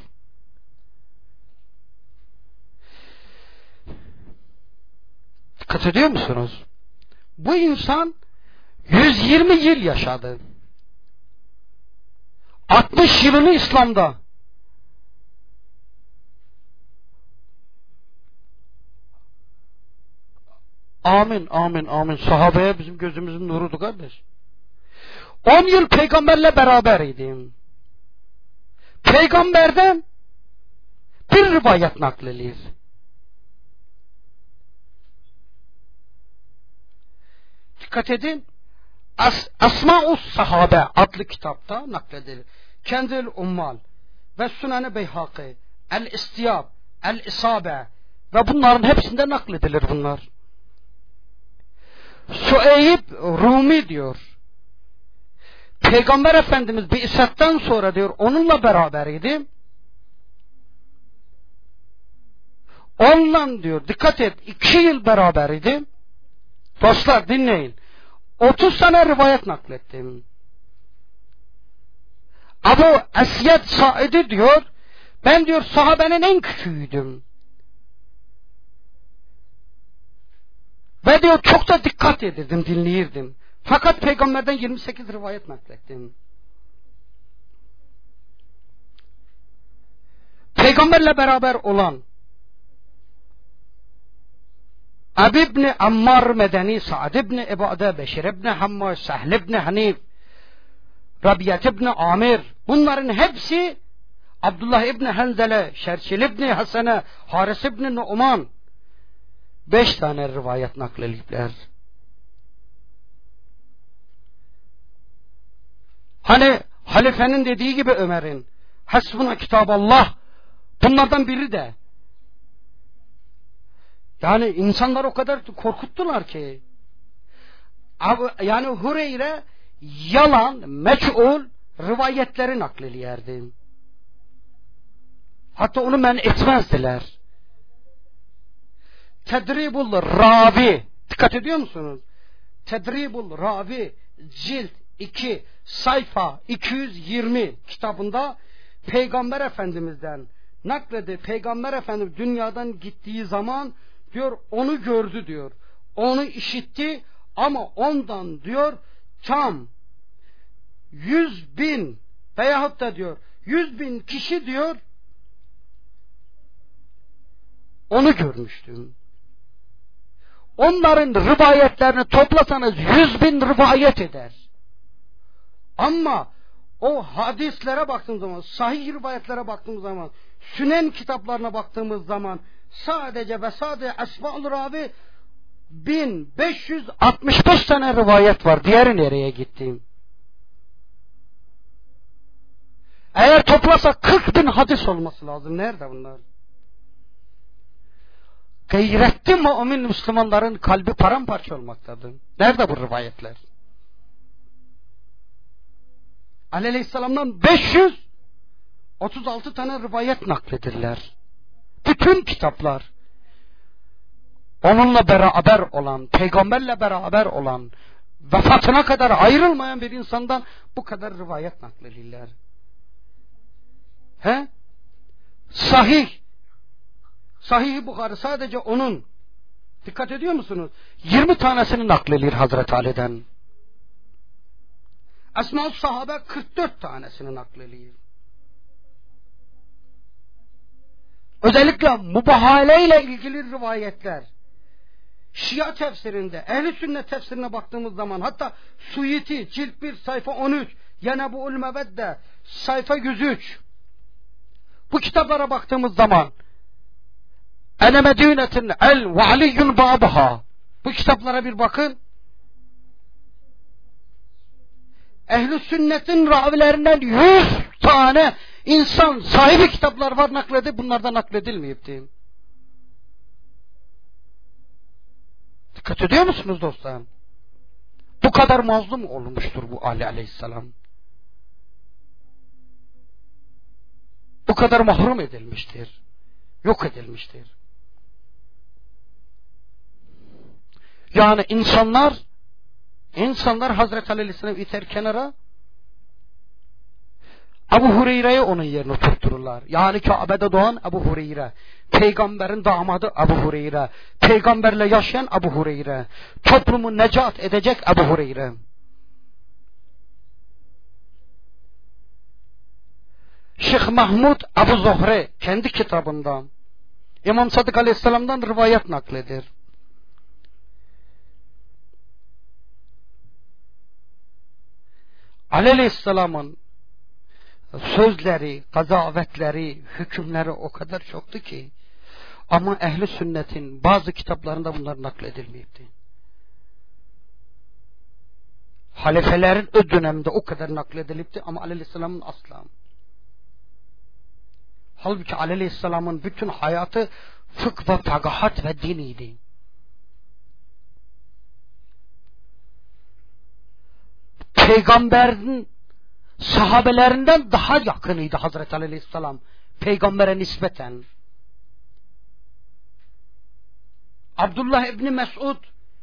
Dikkat ediyor musunuz? Bu insan 120 yıl yaşadı. 60 yılını İslam'da. Amin, amin, amin. Sahabeye bizim gözümüzün nurudu kardeş. 10 yıl peygamberle beraberiydim. Peygamberden bir rivayet nakledilir. Dikkat edin. Asma-us Sahabe adlı kitapta nakledilir. Kendil Ummal ve Sünen-i Beyhaki, El-İstiyab, El-İsabe ve bunların hepsinde nakledilir bunlar. Süeyb Rumi diyor. Peygamber Efendimiz bir İsa'dan sonra diyor onunla beraberiydi. Onunla diyor dikkat et 2 yıl beraberiydi. Dostlar dinleyin. 30 tane rivayet naklettim. Abu Esyed Said'i diyor ben diyor sahabenin en küçüğüydüm. Ve diyor çok da dikkat edirdim, dinleyirdim. Fakat peygamberden 28 rivayet naklettim. Peygamberle beraber olan Ebu İbni Ammar Medeni, Sa'd İbni İbade, Beşir İbni Hammar, Sahl İbni Hanif, Rabiyet İbni Amir, bunların hepsi Abdullah İbni Hanzele, Şerşil İbni Hasene, Haris İbni Nu'man 5 tane rivayet nakledilipler. Hani halifenin dediği gibi Ömer'in hasbuna kitaballah bunlardan biri de. Yani insanlar o kadar korkuttular ki. Yani Hureyre yalan, meçhul rivayetleri naklediyordu. Hatta onu men etmezdiler. Tedribul Ravi, dikkat ediyor musunuz? Tedribul Ravi cilt 2 sayfa 220 kitabında Peygamber Efendimiz'den nakledi. Peygamber Efendimiz dünyadan gittiği zaman diyor onu gördü diyor. Onu işitti ama ondan diyor tam 100.000 veyahut da diyor 100.000 kişi diyor onu görmüştüm. Onların rivayetlerini toplasanız 100.000 rivayet eder. Ama o hadislere baktığımız zaman, sahih rivayetlere baktığımız zaman, Sünen kitaplarına baktığımız zaman sadece ve sadece Esma-ül Ravi 1565 tane rivayet var. Diğeri nereye gittiğim? Eğer toplasak 40.000 hadis olması lazım. Nerede bunlar? Gayretli mümin Müslümanların kalbi paramparça olmaktadır. Nerede bu rivayetler? Aleyhisselam'dan 536 tane rivayet nakledirler. Bütün kitaplar. Onunla beraber olan, peygamberle beraber olan, vefatına kadar ayrılmayan bir insandan bu kadar rivayet nakledirler. Sahih-i Bukhari sadece onun, dikkat ediyor musunuz? 20 tanesini nakledilir Hazreti Ali'den. Esma-ı Sahabe 44 tanesini nakledilir. Özellikle mübahale ile ilgili rivayetler, Şia tefsirinde, Ehl-i Sünnet tefsirine baktığımız zaman, hatta Suyuti cilt 1 sayfa 13, Yenebu'l Mevedde sayfa 103, bu kitaplara baktığımız zaman Ene Medinetin el ve aliyyun babaha, bu kitaplara bir bakın. Ehl-i Sünnet'in ravilerinden 100 tane insan sahibi kitaplar var nakledip, bunlardan nakledilmeyip diyeyim. Dikkat ediyor musunuz dostlarım? Bu kadar mazlum olmuştur bu Ali Aleyhisselam. Bu kadar mahrum edilmiştir. Yok edilmiştir. Yani insanlar Hazreti Aleyhisselam iter kenara, Ebu Hureyre'yi onun yerine oturtururlar. Yani Kabe'de doğan Ebu Hureyre, peygamberin damadı Ebu Hureyre, peygamberle yaşayan Ebu Hureyre, toplumu necat edecek Ebu Hureyre. Şeyh Mahmud Ebu Zuhre kendi kitabında İmam Sadık Aleyhisselam'dan rivayet nakledir. Ali Aleyhisselam'ın sözleri, kazavetleri, hükümleri o kadar çoktu ki, ama Ehl-i Sünnet'in bazı kitaplarında bunlar nakledilmeyipti. Halifelerin o döneminde o kadar nakledilipti ama Ali Aleyhisselam'ın asla. Halbuki Ali Aleyhisselam'ın bütün hayatı fıkh ve fakahat ve diniydi. Peygamberin sahabelerinden daha yakınıydı Hazreti Ali Aleyhisselam peygambere nispeten. Abdullah İbni Mesud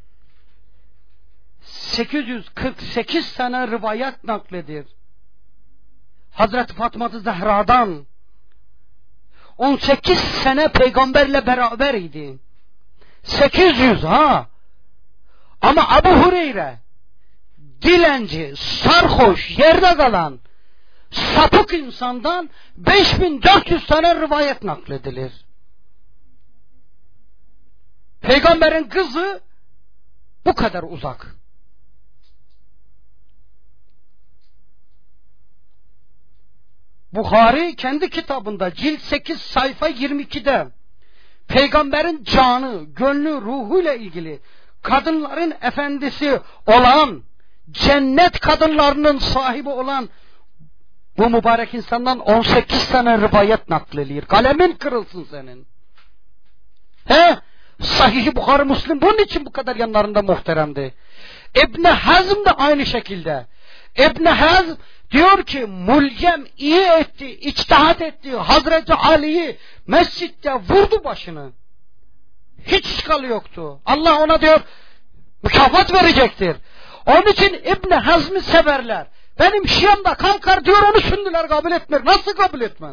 848 tane rivayet nakledir. Hazreti Fatıma-ı Zehra'dan 18 sene peygamberle beraber idi. 800 ha. Ama Ebu Hureyre dilenci, sarhoş, yerde kalan sapık insandan 5400 tane rivayet nakledilir. Peygamberin kızı bu kadar uzak. Bukhari kendi kitabında cilt 8 sayfa 22'de peygamberin canı, gönlü, ruhuyla ilgili kadınların efendisi olan, cennet kadınlarının sahibi olan bu mübarek insandan 18 tane rivayet nakledilir. Kalemin kırılsın senin. Sahih-i Bukhari Müslim bunun için bu kadar yanlarında muhteremdi. İbn Hazm da aynı şekilde. İbn Hazm diyor ki Mulcem iyi etti, içtihat etti. Hazreti Ali'yi mescitte vurdu başını. Hiç çıkalı yoktu. Allah ona diyor mükafat verecektir. Onun için İbn Hazm'ı severler. Benim Şiam'da kalkar diyor, onu Sünniler kabul etmiyor. Nasıl kabul etmez?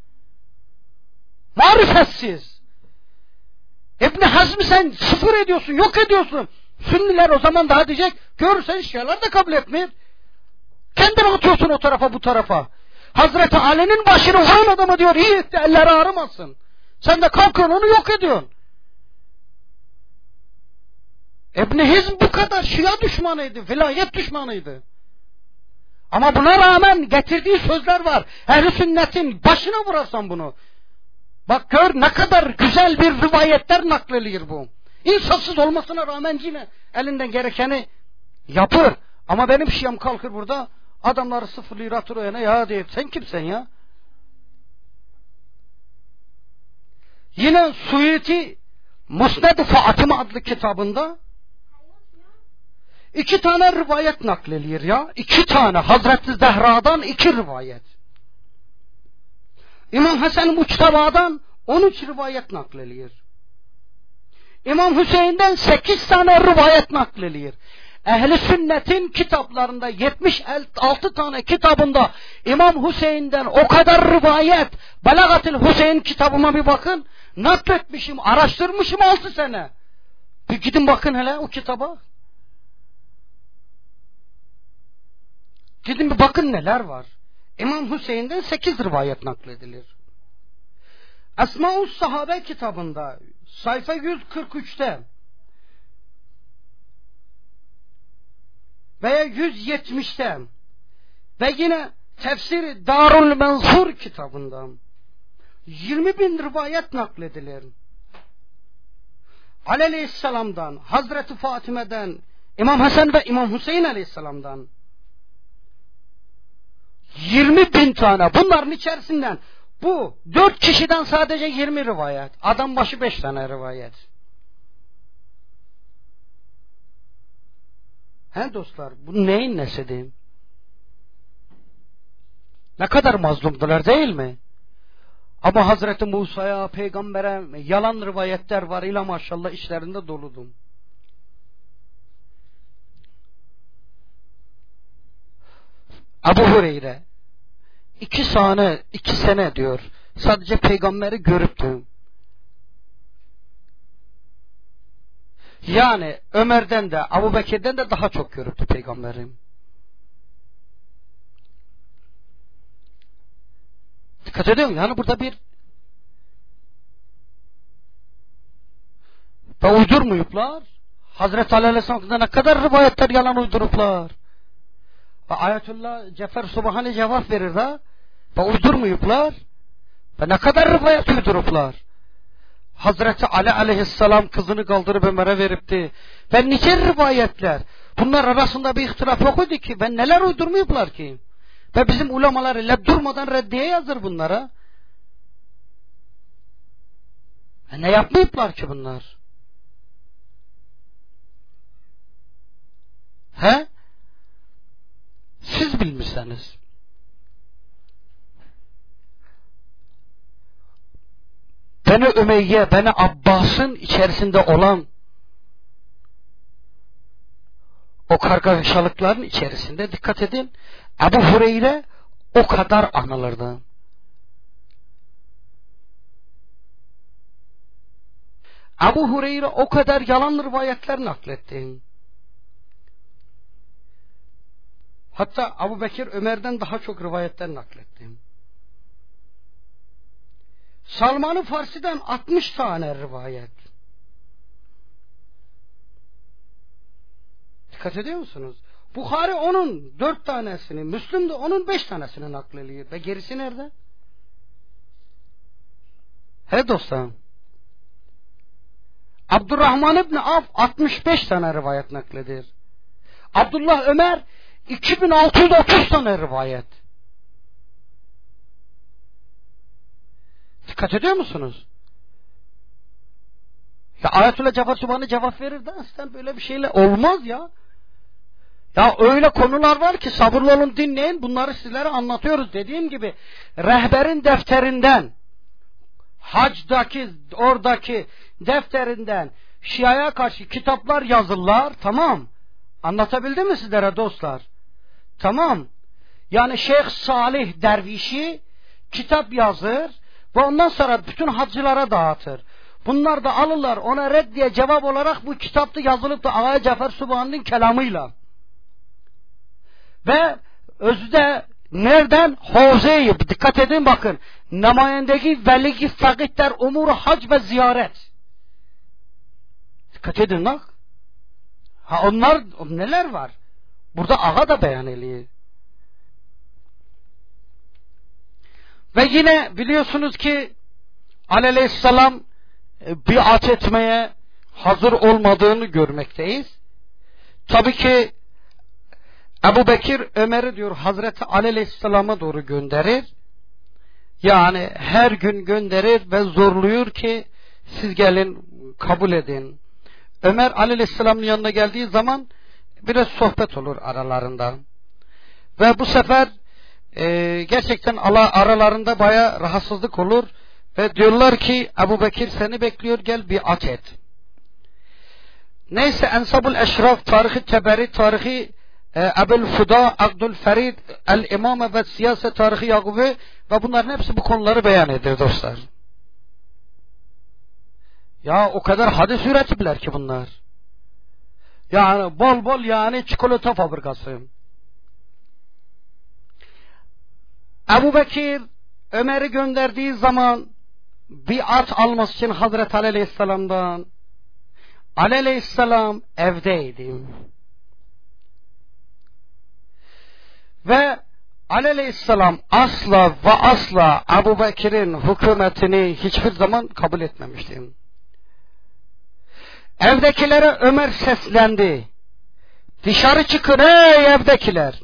Marifetsiz. İbn Hazm'ı sen sıfır ediyorsun, yok ediyorsun. Sünniler o zaman daha diyecek, görürsen Şialar da kabul etmiyor. Kendini atıyorsun o tarafa bu tarafa. Hazreti Ali'nin başını vuran adamı diyor, iyi etti, elleri ağrımasın. Sen de kalkıyorsun, onu yok ediyorsun. İbn Hazm bu kadar Şia düşmanıydı, vilayet düşmanıydı. Ama buna rağmen getirdiği sözler var. Ehl-i Sünnet'in başına vurarsan bunu. Bak gör ne kadar güzel bir rivayetler nakledilir bu. İnsafsız olmasına rağmen yine elinden gerekeni yapır. Ama benim Şiam kalkır burada adamları sıfırlıyor, atır o yana, ya diyor sen kimsen ya? Yine Suyuti Musned-i Fatıma adlı kitabında 2 tane rivayet nakledilir ya. 2 tane. Hazreti Zehra'dan 2 rivayet. İmam Hasan Muçtaba'dan 13 rivayet nakledilir. İmam Hüseyin'den 8 tane rivayet nakledilir. Ehl-i Sünnet'in kitaplarında 76 tane kitabında İmam Hüseyin'den o kadar rivayet, Belagatül Hüseyin kitabıma bir bakın, nakletmişim, araştırmışım 6 sene. Bir gidin bakın hele o kitaba. Gidin bir bakın neler var. İmam Hüseyin'den 8 rivayet nakledilir. Esma-us Sahabe kitabında sayfa 143'te veya 170'te ve yine Tefsir Darul Mensur kitabında 20.000 rivayet nakledilir. Ali Aleyhisselam'dan, Hazreti Fatime'den, İmam Hasan ve İmam Hüseyin Aleyhisselam'dan 20.000 tane. Bunların içerisinden bu 4 kişiden sadece 20 rivayet. Adam başı 5 tane rivayet. He dostlar, bu neyin nesidir? Ne kadar mazlumdular değil mi? Ama Hazreti Musa'ya, peygambere yalan rivayetler var. İla maşallah işlerinde doludum. Ebu Hureyre 2 sene diyor. Sadece peygamberi görüptüm. Yani Ömer'den de Ebu Bekir'den de daha çok görüptü peygamberim. Dikkat ediyor musun? Yani burada bir ve uydurmuyuplar. Hazreti Ali Aleyhisselam'da ne kadar rivayetler yalan uyduruplar. Ve Ayetullah Cefer Subhani cevap verir ha. Ve uydurmuyuplar. Ve ne kadar rivayet uyduruplar. Hazreti Ali Aleyhisselam kızını kaldırıp Ömer'e veripti. Ve nice rivayetler. Bunlar arasında bir ihtilaf yok idi ki. Ve neler uydurmuyuplar ki. Ve bizim ulemalar ile durmadan reddiye yazır bunlara. Ve ne yapmayıplar ki bunlar? He? Siz bilmişseniz. Beni Ümeyye, Beni Abbas'ın içerisinde olan o kargaşalıkların içerisinde dikkat edin. Ebu Hureyre o kadar anılırdı. Ebu Hureyre o kadar yalan rivayetler nakletti. Hatta Ebu Bekir Ömer'den daha çok rivayetler nakletti. Salman-ı Farsi'den 60 tane rivayet. Dikkat ediyor musunuz? Bukhari onun 4 tanesini, Müslüm de onun 5 tanesini naklediyor. Ve gerisi nerede? He dostlarım. Abdurrahman İbni Avf 65 tane rivayet nakledir. Abdullah Ömer 2630 tane rivayet. Dikkat ediyor musunuz? Ya Ayetullah Cefer Subhani cevap verir de aslında böyle bir şeyle olmaz ya. Ya öyle konular var ki sabırlı olun dinleyin. Bunları sizlere anlatıyoruz. Dediğim gibi rehberin defterinden, hacdaki oradaki defterinden Şia'ya karşı kitaplar yazırlar. Tamam. Anlatabildim mi sizlere dostlar? Tamam. Yani Şeyh Salih Dervişi kitap yazır ve ondan sonra bütün hacılara dağıtır. Bunlar da alırlar ona reddiye cevap olarak bu kitapta yazılıp da Ağaya Cafer Subhani'nin kelamıyla. Ve özde nereden? Havze-i, dikkat edin bakın. Namayendeki veligi fakitler umuru hac ve ziyaret. Dikkat edin bak. Ha onlar neler var? Burada ağa da beyan ediyor. Ve yine biliyorsunuz ki Aleyhisselam biat etmeye hazır olmadığını görmekteyiz. Tabii ki Ebu Bekir Ömer'i diyor Hazreti Aleyhisselam'a doğru gönderir. Yani her gün gönderir ve zorluyor ki siz gelin kabul edin. Ömer Aleyhisselam'ın yanına geldiği zaman biraz sohbet olur aralarında. Ve bu sefer gerçekten aralarında baya rahatsızlık olur. Ve diyorlar ki Ebu Bekir seni bekliyor gel biat et. Neyse Ensabul Eşraf tarihi Teberi tarihi Ebu'l-Fida, Abdülferid, El-İmame ve Siyaset Tarihi Yakubi ve bunların hepsi bu konuları beyan ediyor dostlar. Ya o kadar hadis üretipler ki bunlar. Yani bol bol yani çikolata fabrikası. Ebu Bekir Ömer'i gönderdiği zaman biat alması için Hazreti Ali Aleyhisselam'dan, Ali Aleyhisselam evdeydi. Ve Ali Aleyhisselam asla ve asla Ebu Bekir'in hükümetini hiçbir zaman kabul etmemişti. Evdekilere Ömer seslendi. Dışarı çıkın ey evdekiler.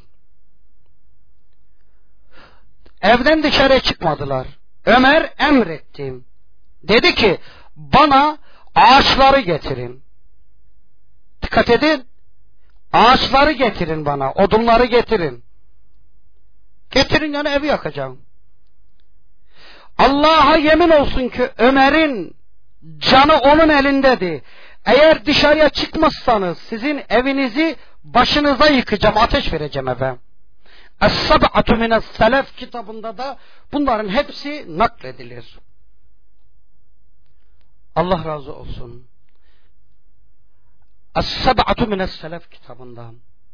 Evden dışarı çıkmadılar. Ömer emretti. Dedi ki bana ağaçları getirin. Dikkat edin. Ağaçları getirin bana. Odunları getirin. Getirin yani evi yakacağım. Allah'a yemin olsun ki Ömer'in canı onun elindedir. Eğer dışarıya çıkmazsanız sizin evinizi başınıza yıkacağım, ateş vereceğim eve. Es-Sab'atu mine's-Selef kitabında da bunların hepsi nakledilir. Allah razı olsun. Es-Sab'atu mine's-Selef kitabında.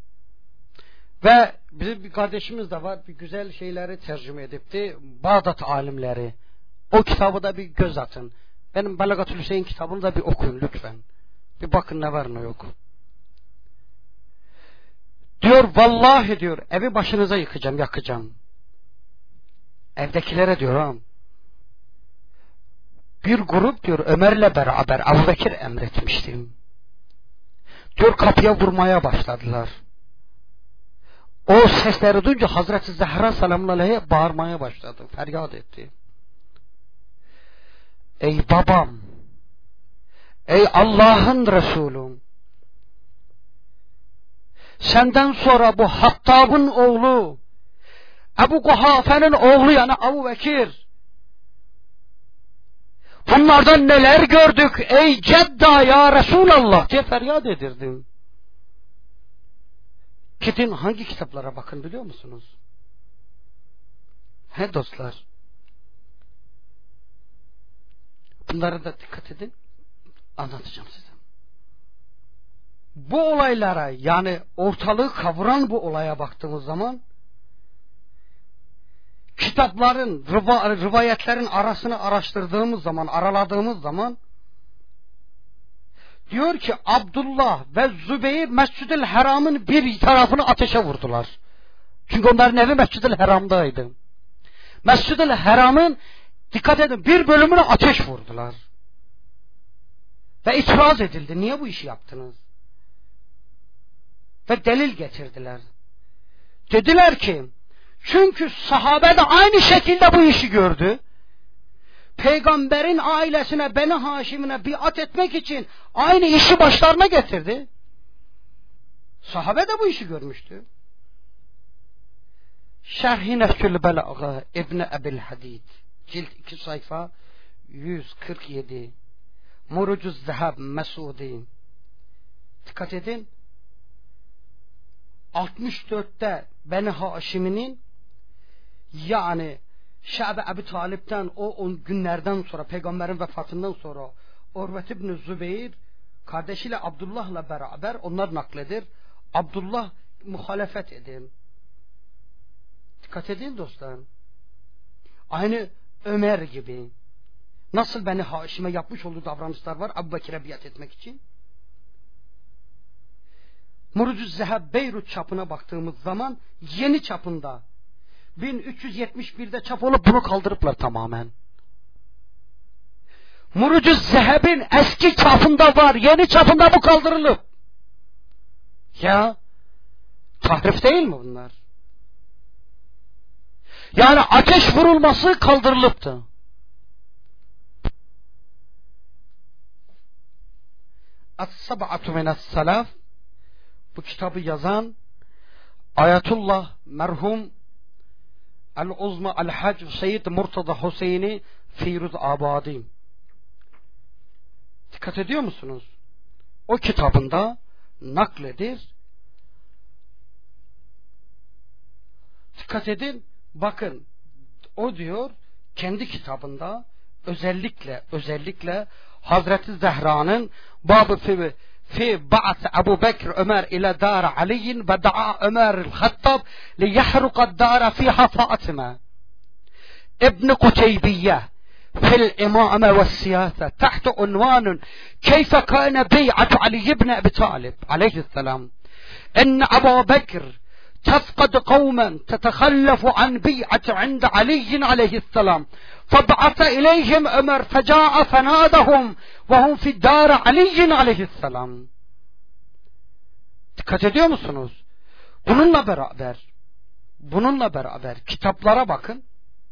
Ve bizim bir kardeşimiz de var, bir güzel şeyleri tercüme edipti. Bağdat alimleri. O kitabı da bir göz atın. Benim Belagatül Hüseyin kitabını da bir okuyun lütfen. Bir bakın ne var ne yok. Diyor vallahi diyor evi başınıza yıkacağım, yakacağım. Evdekilere diyor ha. Bir grup diyor Ömer'le beraber Ebu Bekir emretmiştim. Diyor kapıya vurmaya başladılar. O sesleri duyunca Hazreti Zehra selamun aleyhe bağırmaya başladı. Feryat etti. Ey babam, ey Allah'ın Resulüm, senden sonra bu Hattab'ın oğlu, Ebu Kuhafe'nin oğlu yani Ebu Bekir, bunlardan neler gördük ey Cedda ya Resulallah diye feryat edirdim. Gidin hangi kitaplara bakın biliyor musunuz? He dostlar. Bunlara da dikkat edin. Anlatacağım size. Bu olaylara yani ortalığı kavuran bu olaya baktığımız zaman kitapların, rivayetlerin arasını araştırdığımız zaman, araladığımız zaman diyor ki Abdullah ve Zübeyir Mescid-i Haram'ın bir tarafını ateşe vurdular. Çünkü onların evi Mescid-i Haram'daydı. Mescid-i Haram'ın dikkat edin bir bölümüne ateş vurdular. Ve itiraz edildi. Niye bu işi yaptınız? Ve delil getirdiler. Dediler ki çünkü sahabe de aynı şekilde bu işi gördü. Peygamberin ailesine, Beni Haşim'ine biat etmek için aynı işi başlarına getirdi. Sahabe de bu işi görmüştü. Şerh-i Nehcül Belâga İbn-i Ebil Hadid cilt 2 sayfa 147 Murucuz Zehab Mesudi. Dikkat edin. 64'te Beni Haşim'inin yani Şa'be Ebu Talip'ten o günlerden sonra peygamberin vefatından sonra Urvet İbn Zübeyir kardeşiyle Abdullah'la beraber onlar nakledir. Abdullah muhalefet edin. Dikkat edin dostlar. Aynı Ömer gibi. Nasıl Beni Haşim'e yapmış olduğu davranışlar var Ebu Bekir'e biat etmek için. Murucuz Zehab Beyrut çapına baktığımız zaman yeni çapında 1371'de çap olup bunu kaldırıplar tamamen. Murucuz Zehab'in eski çapında var, yeni çapında bu kaldırılıp. Ya tahrif değil mi bunlar? Yani ateş vurulması kaldırılıptı. Es-Sab'atu mine's-Selef bu kitabı yazan Ayetullah merhum El-Uzma El-Hac Seyyid Murtada Hüseyin'i Firuz Abadi. Dikkat ediyor musunuz? O kitabında nakledir. Dikkat edin, bakın o diyor kendi kitabında özellikle Hazreti Zehra'nın babı fi ba'at Ebu Bekir Ömer ile dar Ali ve da'a Ömer el-Hattab li yahruqa dar fiha Fatıma ibn Kuteybiye fil imame ve siyasa tahta unvan keyfe kana bey'atu Ali ibn Ebi Talib aleyhisselam en Ebu Bekir تفقد قوما تتخلف عن بيعة عند علي عليه السلام فبعث إليهم عمر فجاء فنادهم وهم في دار علي عليه السلام. Dikkat ediyor musunuz? Bununla beraber kitaplara bakın.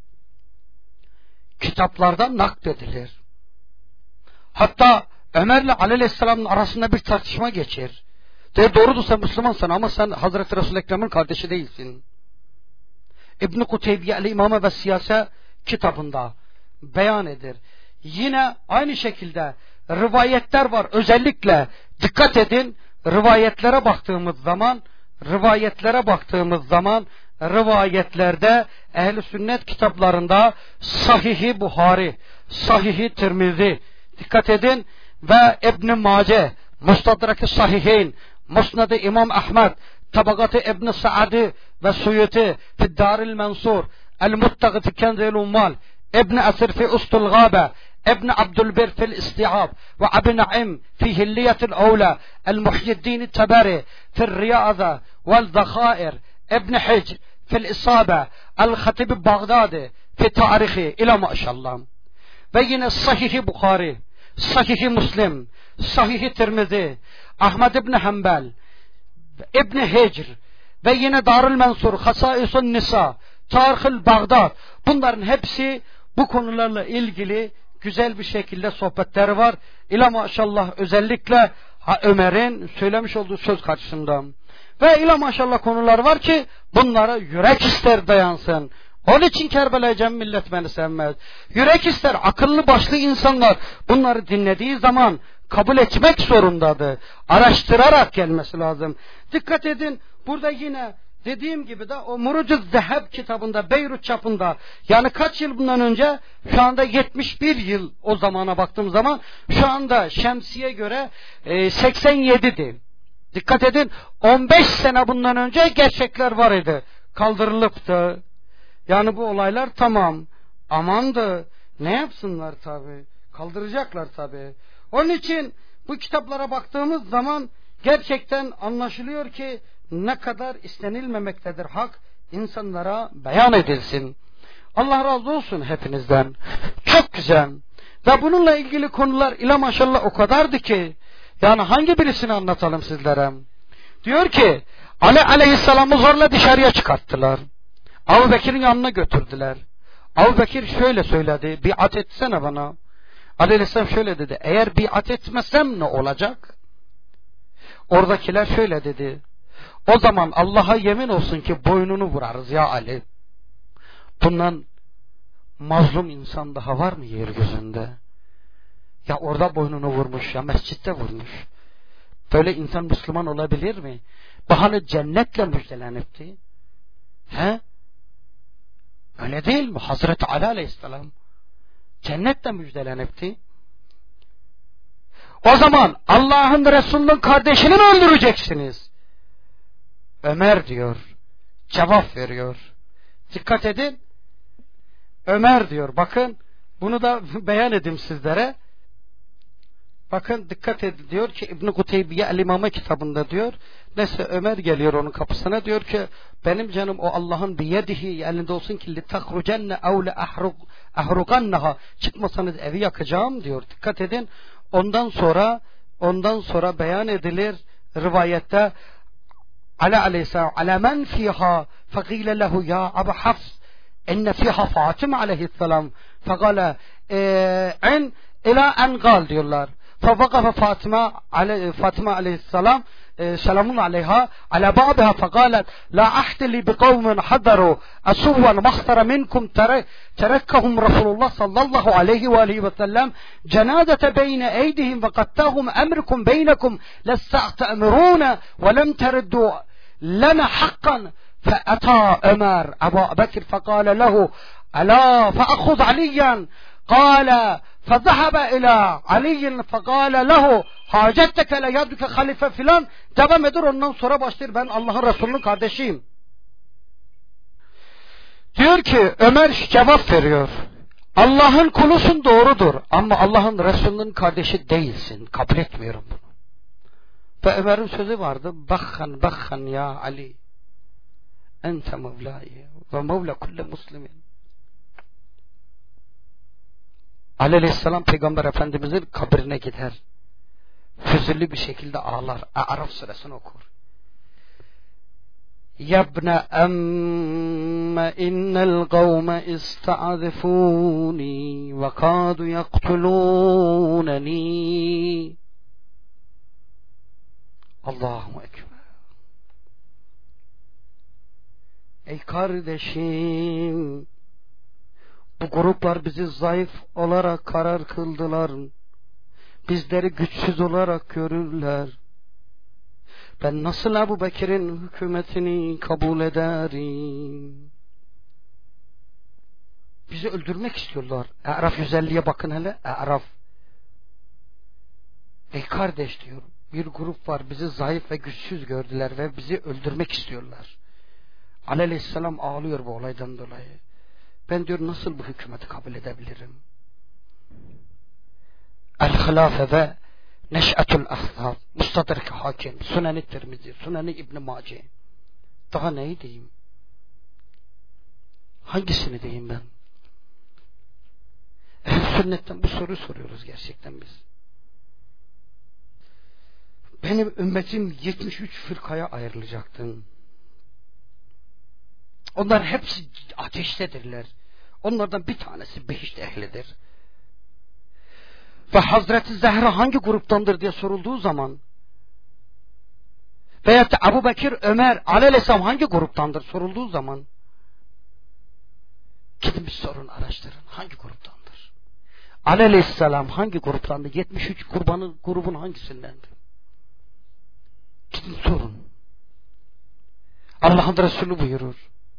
Kitaplardan nakledilir. Hatta Ömer'le Aleyhisselam'ın arasında bir tartışma geçer. Doğrudur, sen Müslümansın ama sen Hazreti Resul-i Ekrem'in kardeşi değilsin. İbn-i Kuteybiye el-İmame ve Siyase kitabında beyan eder. Yine aynı şekilde rivayetler var. Özellikle dikkat edin, rivayetlere baktığımız zaman rivayetlerde ehl-i sünnet kitaplarında Sahih-i Buhari, Sahih-i Tirmizi, dikkat edin, ve İbn-i Mace, Mustadrak-ı Sahiheyn, Musnad-ı İmam Ahmed, Tabagat-ı İbn-i Sa'di ve Suyuti fi Dar-ı Mansur, El-Muttaqi fi Kenz-i Ummal, İbn-i Asir fi Ustul Gâbe, İbn-i Abdülbir fil İsti'ab ve Abi Naim fi Hilliyetil Awla, El-Muhyiddin Tabari fi Riyaza vel Zakhair, İbn-i Hicr fil İsabe, El-Hatib Bağdadi fi Tarihi ila maşallah. Ve yine Sahih-i Bukhari, Sahih-i Müslim, Sahih-i Tirmizi, Ahmed İbn Hanbel, İbn Hicr ve yine Darül Mansur, Hasaisun Nisa, Tarih-ül Bağdad, bunların hepsi bu konularla ilgili güzel bir şekilde sohbetleri var. İla maşallah özellikle Ömer'in söylemiş olduğu söz karşısında. Ve ila maşallah konular var ki bunlara yürek ister dayansın. Onun için Kerbela Cem millet beni sevmez. Yürek ister, akıllı başlı insanlar bunları dinlediği zaman kabul etmek zorundadır. Araştırarak gelmesi lazım. Dikkat edin, burada yine dediğim gibi de o Murucuz Zeheb kitabında Beyrut çapında, yani kaç yıl bundan önce, şu anda 71 yıl o zamana baktığım zaman, şu anda şemsiye göre 87'di. Dikkat edin, 15 sene bundan önce gerçekler var idi. Kaldırılıptı. Yani bu olaylar tamam. Amandı. Ne yapsınlar tabi. Kaldıracaklar tabi. Onun için bu kitaplara baktığımız zaman gerçekten anlaşılıyor ki ne kadar istenilmemektedir hak, insanlara beyan edilsin. Allah razı olsun hepinizden. Çok güzel. Ve bununla ilgili konular ila maşallah o kadardı ki, yani hangi birisini anlatalım sizlere? Diyor ki Ali aleyhisselamı zorla dışarıya çıkarttılar. Ebu Bekir'in yanına götürdüler. Ebu Bekir şöyle söyledi, biat etsene bana. Aleyhisselam şöyle dedi, eğer biat etmesem ne olacak? Oradakiler şöyle dedi, o zaman Allah'a yemin olsun ki boynunu vurarız ya Ali. Bundan mazlum insan daha var mı yeryüzünde? Ya orada boynunu vurmuş, ya mescitte vurmuş. Böyle insan Müslüman olabilir mi? Bahane cennetle müjdelenipti. He? Öyle değil mi? Hazreti Ali Aleyhisselam cennetle müjdelenipti. O zaman Allah'ın Resulü'nün kardeşini mi öldüreceksiniz? Ömer diyor. Cevap veriyor. Dikkat edin. Ömer diyor. Bakın bunu da beyan edeyim sizlere. Bakın dikkat edin, diyor ki İbn-i Kuteybiye el-İmame kitabında diyor. Neyse Ömer geliyor onun kapısına, diyor ki benim canım o Allah'ın biyedihi elinde olsun ki litakrucenne ev le ahrugannaha, çıkmasanız evi yakacağım diyor. Dikkat edin. Ondan sonra beyan edilir rivayette Ali aleyhisselam ala men fiha faqile lehu ya Ebu Hafs enne fiha Fatıma aleyhisselam faqala en ila en gal diyorlar. فوقف فاطمة عليه السلام سلام عليها على بابها فقالت لا أحتلي بقوم حضروا أسوا مخطر منكم تركهم رسول الله صلى الله عليه وآله وسلم جنازة بين أيديهم وقتهم أمركم بينكم لستأتمرون ولم تردوا لنا حقا فأتى عمر أبا بكر فقال له ألا فأخذ عليا قال فذهب إلى علي فقال له hacettek le yaduke halife filan devam eder, ondan sonra başlar ben Allah'ın Resulü'nün kardeşiyim. Diyor ki Ömer cevap veriyor. Allah'ın kulusun, doğrudur ama Allah'ın Resulü'nün kardeşi değilsin. Kabul etmiyorum bunu. Ve Ömer'in sözü vardı. Bakhan ya Ali. Ente mevlâi ve mevla kulli muslimin. Ali Aleyhisselam Peygamber Efendimiz'in kabrine gider. Hüzünlü bir şekilde ağlar. Araf suresini okur. Yabne emme innel kavme ista'zifuni ve kâdu yaktulûneni. Allahu Ekber. Ey kardeşim, bu gruplar bizi zayıf olarak karar kıldılar. Bizleri güçsüz olarak görürler. Ben nasıl Ebu Bekir'in hükümetini kabul ederim? Bizi öldürmek istiyorlar. A'raf 150'ye bakın hele. A'raf. Ey kardeş diyor, bir grup var, bizi zayıf ve güçsüz gördüler ve bizi öldürmek istiyorlar. Ali Aleyhisselam ağlıyor bu olaydan dolayı. Ben diyor nasıl bu hükümeti kabul edebilirim? El-Hilafe ve Neş'etul Ahzab, Mustadrak Hakim, Sunen-i Tirmizi, Sunen-i İbn Mace. Daha neyi diyeyim? Hangisini diyeyim ben? Ehl-i Sünnet'ten bu soruyu soruyoruz gerçekten biz. Benim ümmetim 73 fırkaya ayrılacaktı. Onlar hepsi ateştedirler. Onlardan bir tanesi behişt ehlidir. Ve Hazreti Zehra hangi gruptandır diye sorulduğu zaman, veyahut da Ebu Bekir, Ömer, Ali Aleyhisselam hangi gruptandır sorulduğu zaman, gidin bir sorun, araştırın. Hangi gruptandır? Ali Aleyhisselam hangi gruptandır? 73 grubun hangisindendir? Gidin sorun. Allah'ın Resulü buyurur.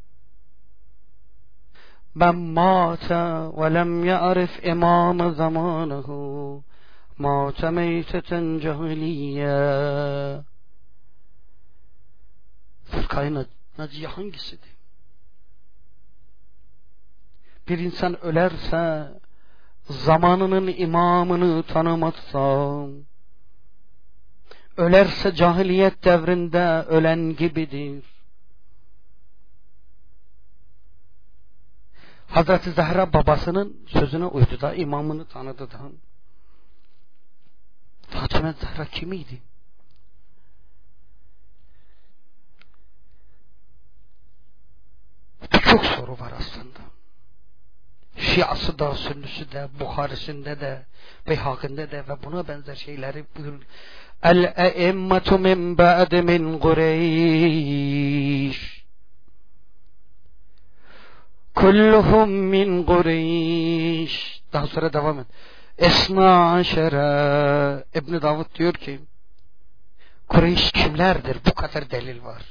Men mâte ve lem ya'rif imâme zamânehu mâte meyteten cahiliyye. Fırkayı Naciye hangisidir? Bir insan ölerse zamanının imamını tanımazsa, ölerse cahiliyet devrinde ölen gibidir. Hazreti Zahra babasının sözüne uydu da, imamını tanıdı da. Fatıma Zahra kimiydi? Birçok soru var aslında. Şiası da, Sünnüsü de, Buharisinde de, Beyhakinde de ve buna benzer şeyleri buyur. El-e'immetu min ba'de min Kureyş. Kulluhum min Kureyş. Daha sonra devam et. Esna aşere. İbn Davud diyor ki, Kureyş kimlerdir? Bu kadar delil var.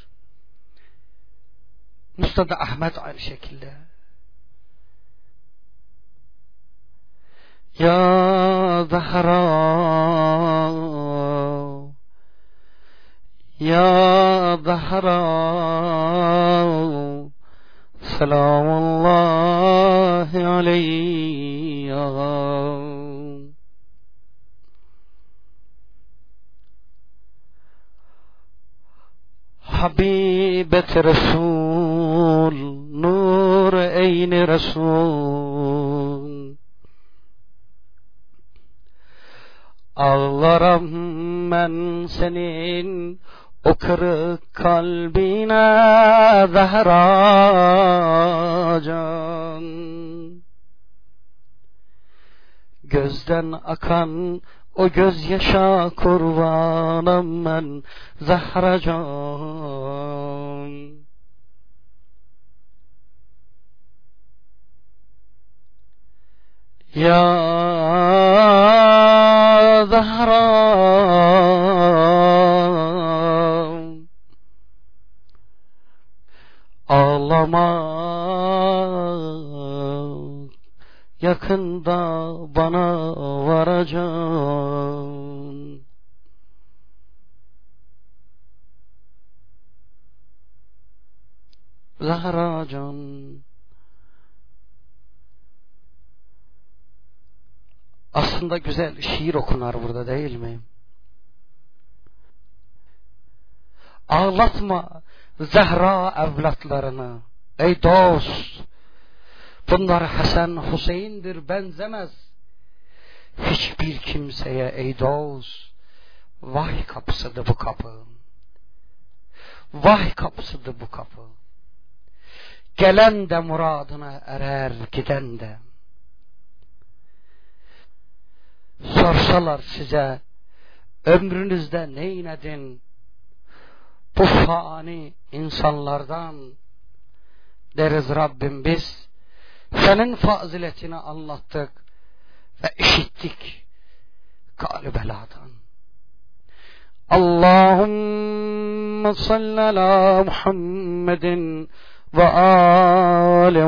Musnad Ahmed aynı şekilde. Ya Zahra, Ya Zahra, selamullahi aleyya. Habibet Resul, nur eyni Resul. Ağlarım ben senin o kırık kalbine Zahra can. Gözden akan o gözyaşa kurbanım ben Zahra can. Ya Zahra, ağlamak yakında bana varacaksın. Zahracan. Aslında güzel şiir okunar burada, değil mi? Ağlatma Zehra evlatlarını ey dost. Bunlar Hasan Hüseyin'dir, benzemez hiçbir kimseye ey dost. Vahiy kapısıdır bu kapı. Vahiy kapısıdır bu kapı. Gelen de muradına erer, giden de. Sorsalar size ömrünüzde neyledin bu fani insanlardan, deriz Rabbim biz senin faziletini anlattık ve işittik galibeladan. Allahümme salli ala Muhammedin ve ali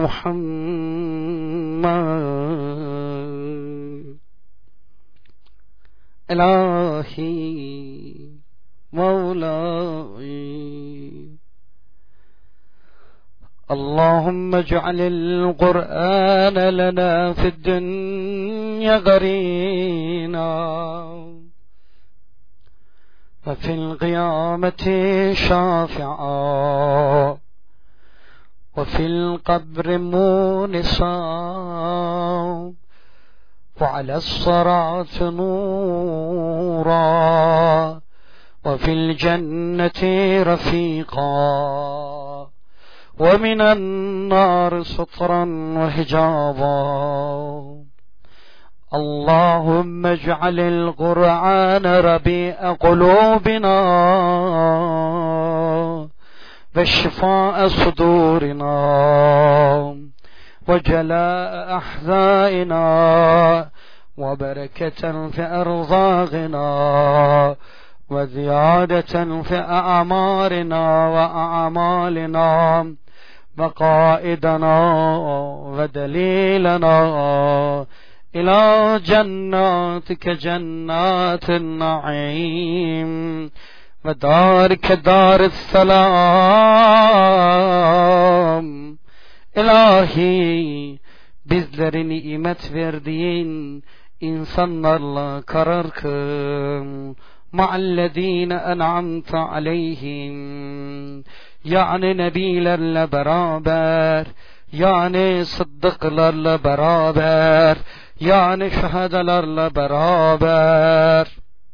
Muhammed. İlahi Mevlai اللهم اجعل القرآن لنا في الدنيا قرينا وفي القيامة شافعا وفي القبر مونسا وعلى الصراط نورا وفي الجنة رفيقا ومن النار سترا وحجابا. اللهم اجعل القرآن ربيع قلوبنا وشفاء صدورنا وجلاء أحزاننا وبركة في أرزاقنا وزيادة في أعمارنا وأعمالنا وقائدنا ودليلنا إلى جناتك جنات النعيم ودارك دار السلام. İlahi, bizlere nimet verdiğin insanlarla karar kıl. Ma'allezine en'amte aleyhim, yani nebilerle beraber, yani sıddıklarla beraber, yani şühedalarla beraber,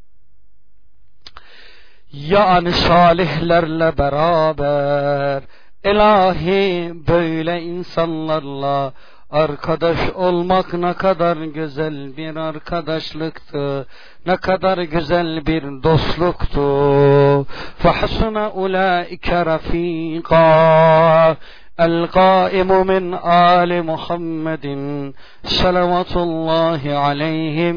yani salihlerle beraber. İlahi, böyle insanlarla arkadaş olmak ne kadar güzel bir arkadaşlıktı, ne kadar güzel bir dostluktu. فَحَسُنَ أُولَٰئِكَ رَفِيقًا. القائم من آل محمد صلوات الله عليهم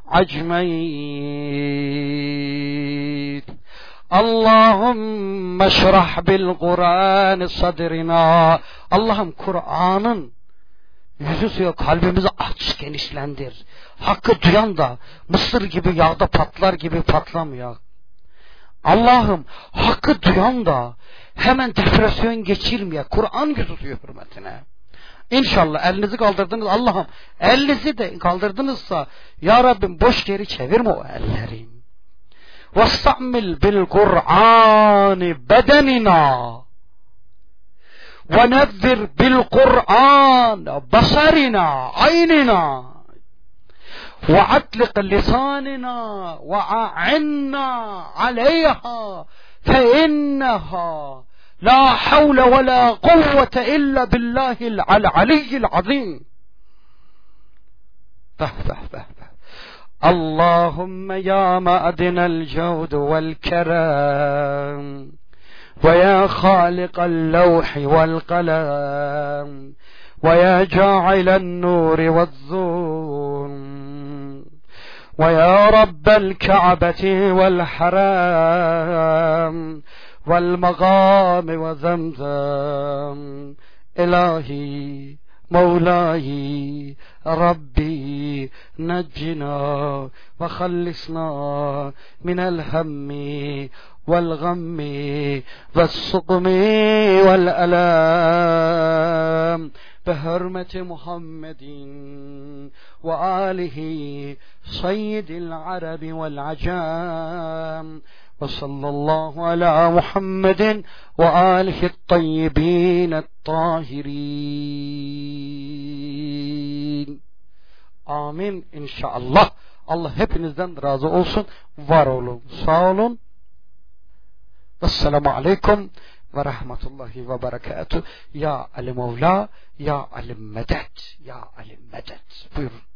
أجمعين. اللهم اشرح بالقرآن صدرنا. Allah'ım Kur'an'ın yüzü suyu kalbimizi aç, genişlendir. Hakkı duyan da mısır gibi yağda patlar gibi patlamıyor. Allah'ım hakkı duyan da hemen depresyon geçirmeye, Kur'an yüzü suyu hürmetine. İnşallah elinizi kaldırdınız. Allah'ım elinizi de kaldırdınızsa ya Rabbim boş geri çevirme o elleri. وَاسْتَعْمِلْ بِالْقُرْآنِ بَدَنِنَا وَنَذِّرْ بِالْقُرْآنِ بَصَرِنَا عَيْنِنَا وَعَطْلِقْ لِسَانِنَا وَأَعِنَّا عَلَيْهَا فَإِنَّهَا لَا حَوْلَ وَلَا قُوَّةَ إِلَّا بِاللَّهِ الْعَلِيِّ الْعَظِيمِ. اللهم يا معدن الجود والكرم ويا خالق اللوح والقلم ويا جاعل النور والظلم ويا رب الكعبة والحرام والمقام وزمزم. إلهي مولاي ربي نجنا وخلصنا من الهم والغم والسقم والألام بحرمة محمد وآله سيد العرب والعجام. وصلى الله على محمد وآله الطيبين الطاهرين. Amin inşallah. Allah hepinizden razı olsun. Var olun. Sağ olun. Vesselamu aleyküm ve rahmetullahi ve berekatuhu. Ya Ali Mevla, ya Ali Medet, ya Ali Medet. Buyurun.